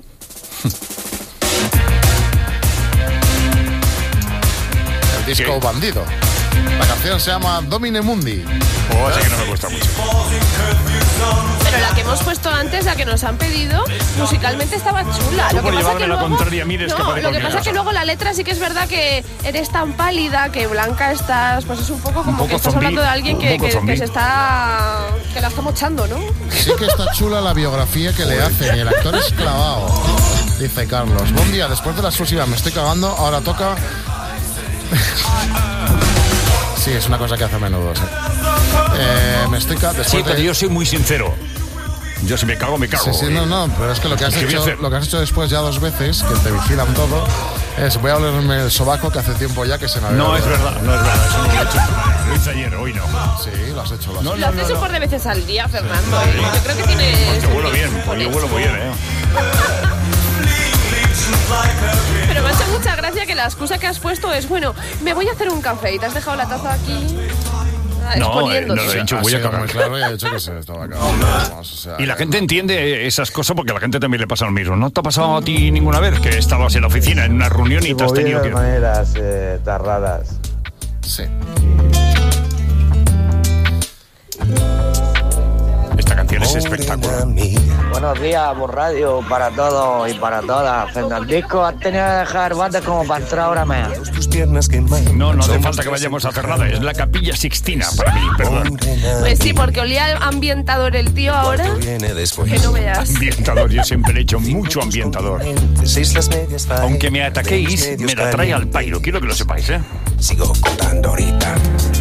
El disco ¿Qué? Bandido. La canción se llama Domine Mundi. Oh, así que no me gusta mucho. Pero la que hemos puesto antes, la que nos han pedido, musicalmente estaba chula. Tú lo por que pasa llevarme que la luego, contraria a mí de no, lo que pasa es que luego la letra sí que es verdad que eres tan pálida, que blanca estás, pues es un poco como un poco que estás zombie, hablando de alguien que, que, que se está... que la está mochando, ¿no? Sí que está chula la biografía que le hacen y el actor es clavado, dice Carlos. Buen día, después de la exclusiva me estoy cagando, ahora toca... Sí, es una cosa que hace a menudo, sí. Eh, me estoy cagando. Sí, pero de... yo soy muy sincero. Yo si me cago, me cago. Sí, sí, no, no, pero es que lo que has hecho, lo que has hecho después ya dos veces, que te vigilan todo, es voy a olerme el sobaco que hace tiempo ya que se me había... No, es verdad, no es verdad, eso no lo he hecho. Lo hice ayer, hoy no. Sí, lo has hecho. Lo has, no, hecho. Lo haces no, no, un par de veces al día, Fernando. Sí. Yo creo que tiene... Porque huelo bien, porque yo huelo muy bien, ¿eh? Pero me ha hecho mucha gracia que la excusa que has puesto es, bueno, me voy a hacer un café y te has dejado la taza aquí... No, eh, no lo he dicho, voy a cagar. Muy claro y ha dicho que se estaba cagando. Vamos, o sea, y la gente entiende esas cosas porque a la gente también le pasa lo mismo. ¿No te ha pasado a ti ninguna vez que estabas en la oficina en una reunión y te has tenido que... de maneras eh, tan raras. Sí. Esta canción es espectacular. Buenos días, por radio, para todos y para todas. Fernandisco, has tenido que dejar bates como para entrar ahora más. No, no hace falta que vayamos a hacer nada. Es la Capilla Sixtina para mí, perdón. Pues sí, porque olía ambientador el tío ahora. Que no veas. Ambientador, yo siempre he hecho mucho ambientador. Aunque me ataquéis, me la trae al pairo. Quiero que lo sepáis, ¿eh? Sigo contando ahorita.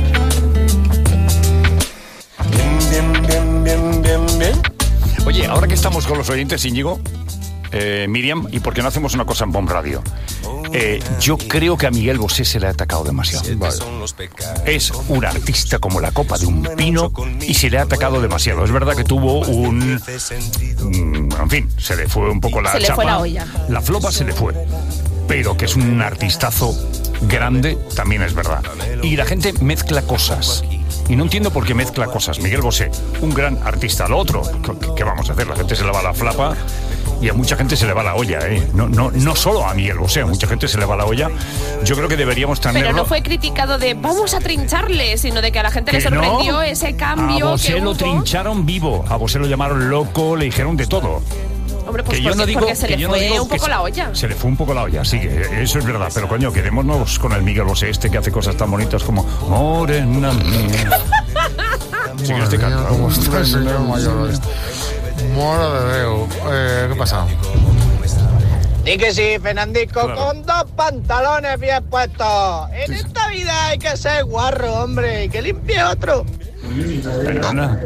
Bien, bien, bien, bien, bien. Oye, ahora que estamos con los oyentes, Íñigo, eh, Miriam, ¿y por qué no hacemos una cosa en Bomb Radio? Eh, yo creo que a Miguel Bosé se le ha atacado demasiado. Vale. Es un artista como la copa de un pino y se le ha atacado demasiado. Es verdad que tuvo un... Mm, en fin, se le fue un poco la se chapa. Le fue la olla. La flopa se le fue. Pero que es un artistazo grande, también es verdad. Y la gente mezcla cosas. Y no entiendo por qué mezcla cosas. Miguel Bosé, un gran artista. Lo otro, ¿qué, qué vamos a hacer? La gente se le va la flapa y a mucha gente se le va la olla, ¿eh? No, no, no solo a Miguel Bosé, a mucha gente se le va la olla. Yo creo que deberíamos tenerlo... Pero no fue criticado de vamos a trincharle, sino de que a la gente le sorprendió no? ese cambio. A Bosé que lo hubo. trincharon vivo. A Bosé lo llamaron loco, le dijeron de todo. Hombre, pues que porque, yo no digo, porque se que le yo fue no digo un poco se, la olla. Se le fue un poco la olla, sí, eso es verdad. Pero coño, quedémonos con el Miguel Bosé este que hace cosas tan bonitas como Morena mía. Sí que estoy cantando. ¿Cómo está el señor mayor? Moro de Deu. Eh, ¿Qué pasa? Di que sí, Fernandisco, claro. Con dos pantalones bien puestos. En esta vida hay que ser guarro, hombre, y que limpie otro. Perdona.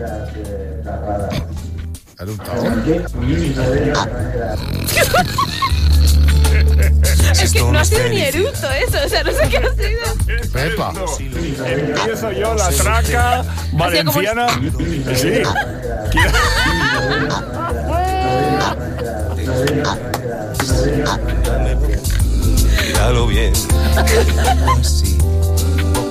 Es que no ha sido ni eructo eso, o sea, no sé qué ha sido. Pepa. Empiezo yo la traca valenciana. Como... Sí. Míralo bien. Así, poco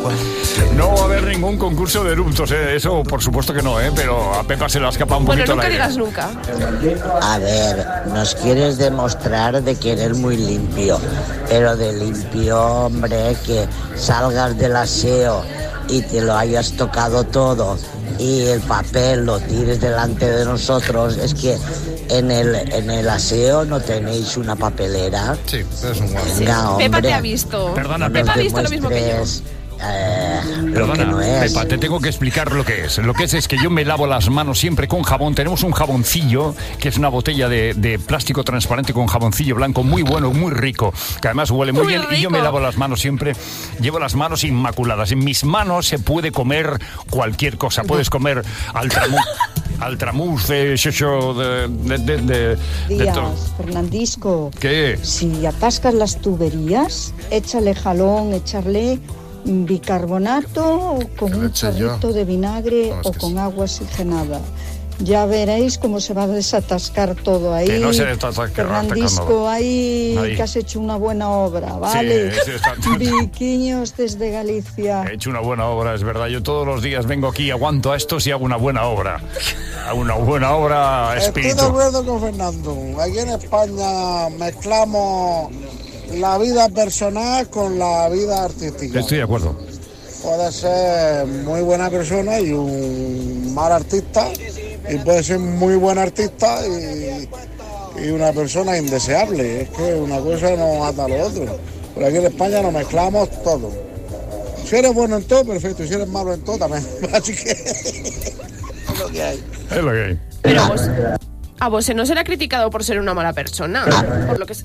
No va a haber ningún concurso de eructos, ¿eh? Eso por supuesto que no, ¿eh? Pero a Pepa se le ha escapado un Bueno, poquito nunca la idea. digas nunca. A ver, nos quieres demostrar de que eres muy limpio, pero de limpio, hombre, que salgas del aseo y te lo hayas tocado todo y el papel lo tires delante de nosotros. Es que en el en el aseo no tenéis una papelera. Sí, es un guapo. Venga, hombre. Pepa te ha visto. Perdona, Pepa ha perdona. visto lo mismo que yo. Eh, lo Perdona, que no es. Pepa, te tengo que explicar lo que es. Lo que es es que yo me lavo las manos siempre con jabón. Tenemos un jaboncillo, que es una botella de, de plástico transparente con jaboncillo blanco, muy bueno, muy rico, que además huele muy, Muy bien. rico. Y yo me lavo las manos siempre, llevo las manos inmaculadas. En mis manos se puede comer cualquier cosa. Puedes comer altramuz, altramuz, eh, xoxo, de... de, de, de, de Díaz, to- Fernandisco, ¿Qué? si atascas las tuberías, échale jalón, echarle bicarbonato o con un eche yo. chorrito de vinagre No, es o que con sí. agua oxigenada. Ya veréis cómo se va a desatascar todo ahí. Que no se desatasca- Fernandisco, ahí, Ahí. que has hecho una buena obra, ¿vale? sí, está- Viquiños desde Galicia. He hecho una buena obra, es verdad. Yo todos los días vengo aquí, aguanto a estos y hago una buena obra. Hago una buena obra Estoy de espiritual. acuerdo con Fernando. Aquí en España mezclamos la vida personal con la vida artística. Estoy de acuerdo. Puede ser muy buena persona y un mal artista, y puede ser muy buen artista y, y una persona indeseable. Es que una cosa no ata a lo otro. Pero aquí en España nos mezclamos todo. Si eres bueno en todo, perfecto. Y si eres malo en todo, también. Así que es lo que hay. Es lo que hay. Pero a vos, a vos se no será criticado por ser una mala persona. Por lo que se...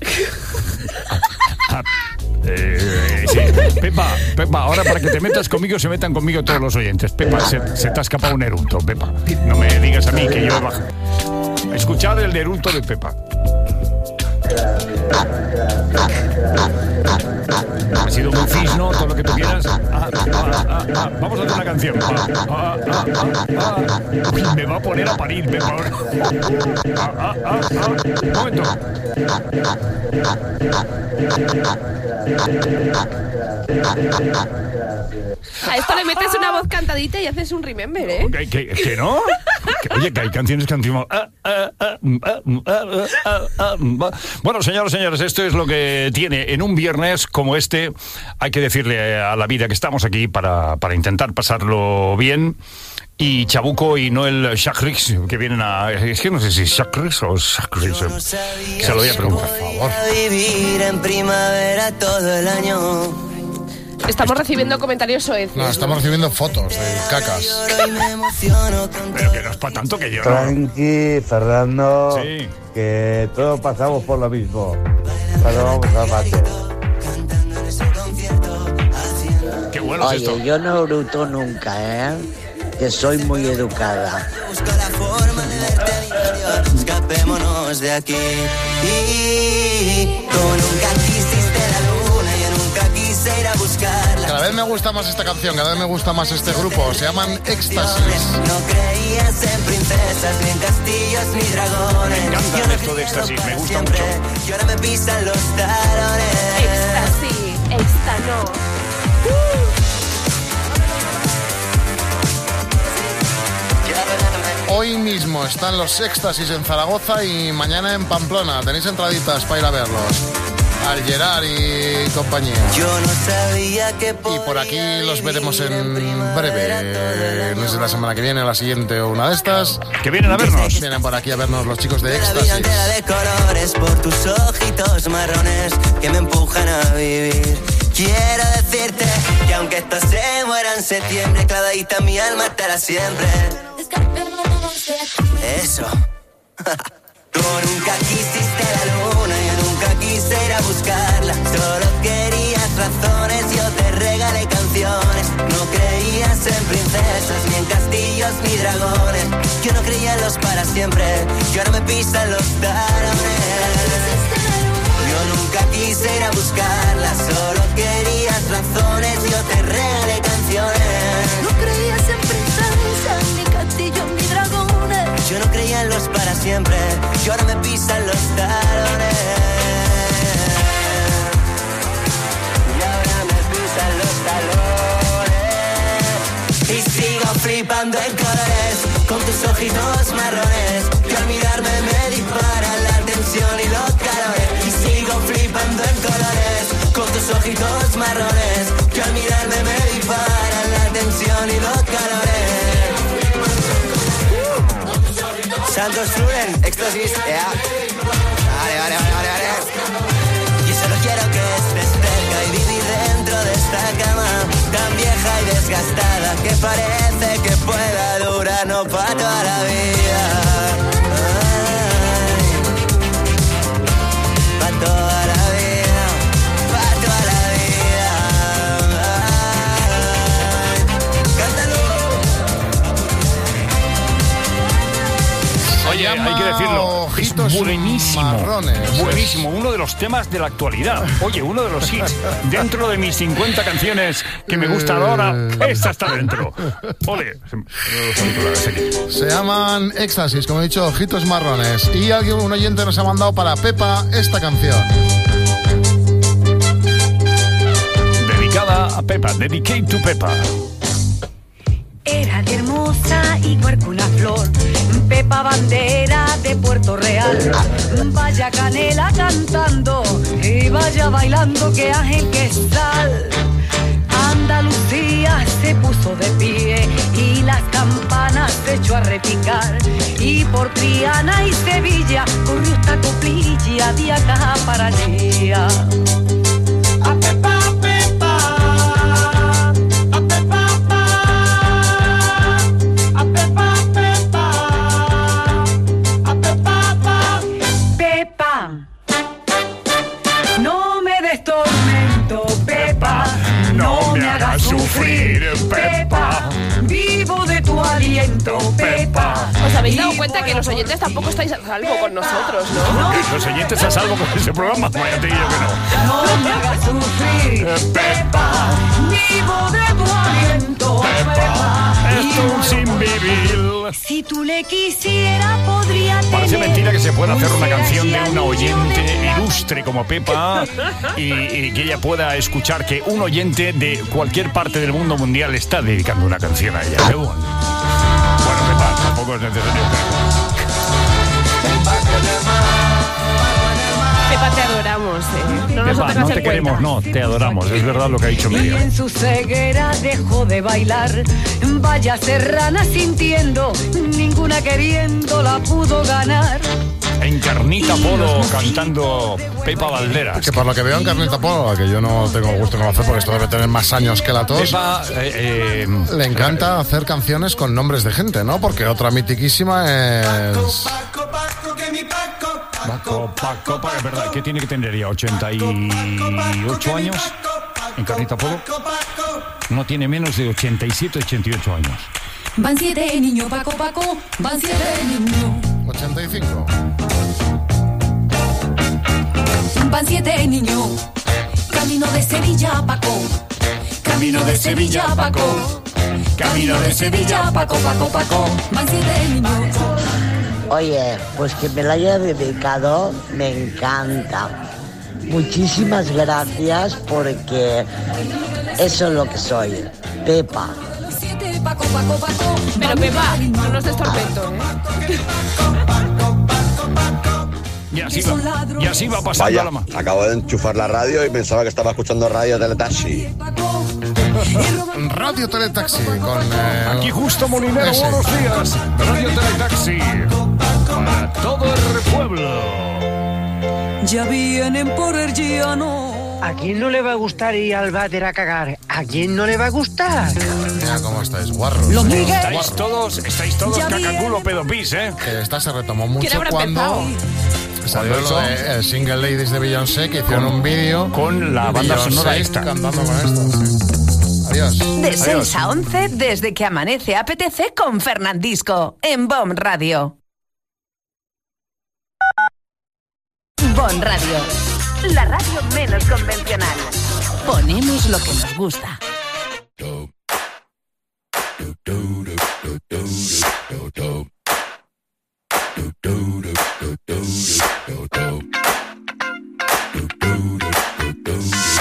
Eh, sí. Pepa, Pepa, ahora para que te metas conmigo se metan conmigo todos los oyentes. Pepa, se, se te ha escapado un eructo, Pepa. No me digas a mí que yo he bajado. Escuchad el eructo de Pepa. Ha sido muy fisno, todo lo que tú quieras. Ah, ah, ah, ah. Vamos a hacer una canción. Ah, ah, ah, ah, ah. Uy, me va a poner a parir, Pepa. ahora. Ah, ah, ah, ah. Un momento. A esto le metes una voz cantadita y haces un remember, ¿eh? ¿Que, que, que no? Que, oye, que hay canciones que han sido- ah, ah, ah, ah, ah, ah, ah, ah. Bueno, señores, señores, esto es lo que tiene. En un viernes como este hay que decirle a la vida que estamos aquí para, para intentar pasarlo bien. Y Chabuco y Noel Shakris, que vienen a... Es que no sé si Shakris o Shakris. Se lo voy a preguntar, por favor. Vivir en primavera todo el año. Estamos recibiendo comentarios soeces. No, estamos recibiendo fotos de cacas. Pero que no es para tanto que yo... Tranqui, Fernando, que todos pasamos por lo mismo. Cuando vamos a bate. Qué bueno Oye, yo no bruto nunca, ¿eh? Que soy muy educada. Escapémonos de aquí. Y tú nunca quisiste la luna, yo nunca quise ir a buscarla. Cada vez me gusta más esta canción, cada vez me gusta más este grupo. Se llaman Éxtasis. No creías en princesas, ni en castillos, ni dragones. Me encanta esto de Éxtasis, me gusta mucho. Y ahora me pisan los talones. Éxtasis, éxtano. Hoy mismo están los Éxtasis en Zaragoza y mañana en Pamplona. Tenéis entraditas para ir a verlos. Al Gerard y compañía. Yo no sabía que Y por aquí los veremos en breve. No sé, la semana que viene, la siguiente o una de estas. Que vienen a vernos. Vienen por aquí a vernos los chicos de la vida Éxtasis. entera de colores por tus ojitos marrones que me empujan a vivir. Quiero decirte que aunque esto se muera en septiembre, clavadita mi alma estará siempre. Eso. Tú nunca quisiste la luna, yo nunca quise ir a buscarla. Solo querías razones, yo te regalé canciones. No creías en princesas, ni en castillos, ni dragones. Yo no creía en los para siempre, y ahora me pisan los talones. Yo nunca quise ir a buscarla, solo querías razones, yo te regalé canciones. No creías en princesas, ni castillos, ni dragones. Yo no creía en los para siempre, y ahora me pisan los talones. Y ahora me pisan los talones. flipando en colores con tus ojitos marrones, que al mirarme me disparan la tensión y los calores. Y sigo flipando en colores con tus ojitos marrones, que al mirarme me disparan la tensión y los calores. Santos Fluren, éxtasis, ya. Vale, vale, vale, vale, vale. Y solo quiero que estés cerca y vivir dentro de esta cama tan vieja y desgastada que parece que pueda durar no para toda la vida. Para toda la vida, para toda la vida. Cántalo. Oye, hay que decirlo, es buenísimo, marrones. buenísimo, uno de los temas de la actualidad. Oye, uno de los hits dentro de mis cincuenta canciones que me gustan ahora, esta está dentro. Ole, se llaman Éxtasis, como he dicho, ojitos marrones. Y alguien, un oyente nos ha mandado para Pepa esta canción. Dedicada a Pepa, dedicate to Pepa. Era de hermosa igual que una flor, Pepa bandera de Puerto Real. Vaya canela cantando y vaya bailando, que ángel que sal. Andalucía se puso de pie y las campanas se echó a repicar. Y por Triana y Sevilla corrió esta coplilla de acá para allí. A Pepa, Pepa. No me hagas sufrir, Pepa. Vivo de tu aliento, Pepa. ¿Os habéis dado cuenta que los oyentes tampoco estáis a salvo con nosotros, no? Los oyentes a salvo con ese programa, vaya te digo que no. No me hagas sufrir, Pepa. Vivo de tu aliento, Pepa. Esto sin vivir. Si tú le quisieras, podría tener. Parece mentira que se pueda hacer una canción de una oyente ilustre como Pepa y, y que ella pueda escuchar que un oyente de cualquier parte del mundo mundial está dedicando una canción a ella. Bueno, Pepa, tampoco es necesario. Pepa, te adoramos, ¿eh? No nos Pepa, no te queremos, no, te adoramos. Es verdad lo que ha dicho Y Miriam. en su ceguera dejó de bailar. Vaya serrana sintiendo, ninguna queriendo la pudo ganar. Encarnita Polo cantando Pepa Valderas. Que por lo que veo Encarnita Polo, que yo no tengo gusto de conocer porque esto debe tener más años que la tos. Pepa, eh, eh, le encanta hacer canciones con nombres de gente, ¿no? Porque otra mitiquísima es... Paco, Paco, Paco, es verdad, ¿qué tiene que tener ya? ¿ochenta y ocho años? Encarnita Polo. No tiene menos de ochenta y siete, ochenta y ocho años. Van siete niños, Paco, Paco, van siete niños. ochenta y cinco. Van siete niños, camino de Sevilla, Paco. Camino de Sevilla, Paco. Camino de Sevilla, Paco, Paco, Paco. Van siete niños. Oye, pues que me la haya dedicado, me encanta. Muchísimas gracias porque eso es lo que soy, Pepa. Pero Pepa, no nos des tormento, ¿eh? Y así va, y así va pasando Vaya, la mano. acabo de enchufar la radio y pensaba que estaba escuchando Radio Teletaxi. Radio Teletaxi con... Eh, Aquí Justo Molinero, ese. buenos días. Radio Teletaxi para todo el pueblo. Ya vienen por el llano. ¿A quién no le va a gustar ir al váter a cagar? ¿A quién no le va a gustar? Mira cómo estáis, guarros. Los eh, Miguel. Estáis todos, estáis todos Ya cacaculo pedopis, ¿eh? Que esta se retomó mucho ¿Quién habrá cuando... Salió lo de el Single Ladies de Beyoncé, que hicieron Con- un vídeo con la banda Beyoncé sonora esta. cantando con esto, sí. Adiós. De seis a once, desde que amanece apetece con Fernandisco, en Bon Radio. Bon Radio, la radio menos convencional. Ponemos lo que nos gusta.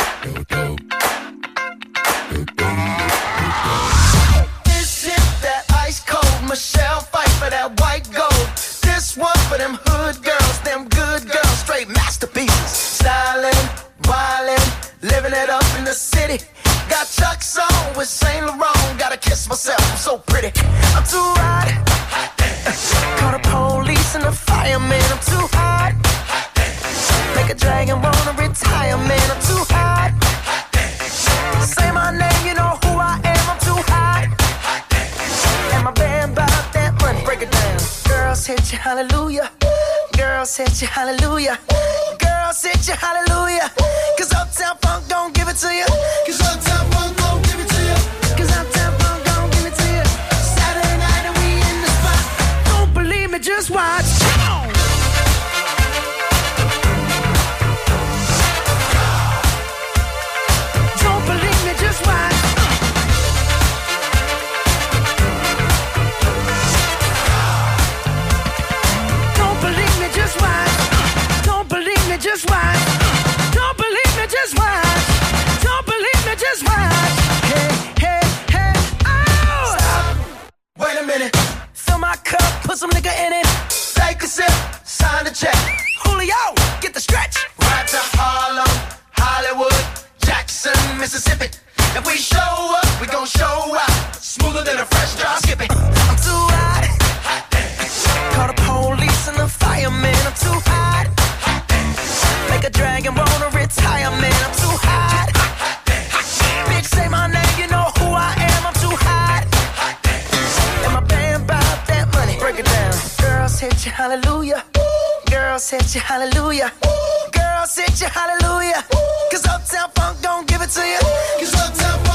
Is it that living it up in the city. Got Chuck's on with Saint Laurent. Gotta kiss myself, I'm so pretty. I'm too hot. Call the police and the fireman. I'm too hot. Make a dragon wanna retire, man. I'm too hot. Say my name, you know who I am. I'm too hot. And my band bought that money. Break it down. Girls hit you, hallelujah. Girls hit you, hallelujah. Girls hit you, hallelujah. Cause Uptown Funk don't give it to you. Cause Uptown Funk don't give it to you. Cause Uptown Funk don't give it to you. Saturday night and we in the spot. Don't believe me, just watch. Come on. Don't believe me, just watch. Don't believe me, just watch. Don't believe me, just watch. Don't believe me, just watch. Don't believe me, just watch. Hey, hey, hey, oh! Stop. Wait a minute. Fill my cup, put some nigga in it. Take a sip, sign the check. Julio, get the stretch. Right to Harlem, Hollywood, Jackson, Mississippi. If we show up, we gon' show out. Smoother than a fresh drop. Skip it. I'm too hot. Call the police and the fireman. I'm too hot. Make a dragon wanna retire, man. I'm too hot. Bitch, say my name, you know who I am. I'm too hot. And my band bought that money. Break it down. Girls hit you, hallelujah. Girls hit you, hallelujah. Girls hit you, hallelujah. Cause Uptown Funk don't give it to you. Cause Uptown Funk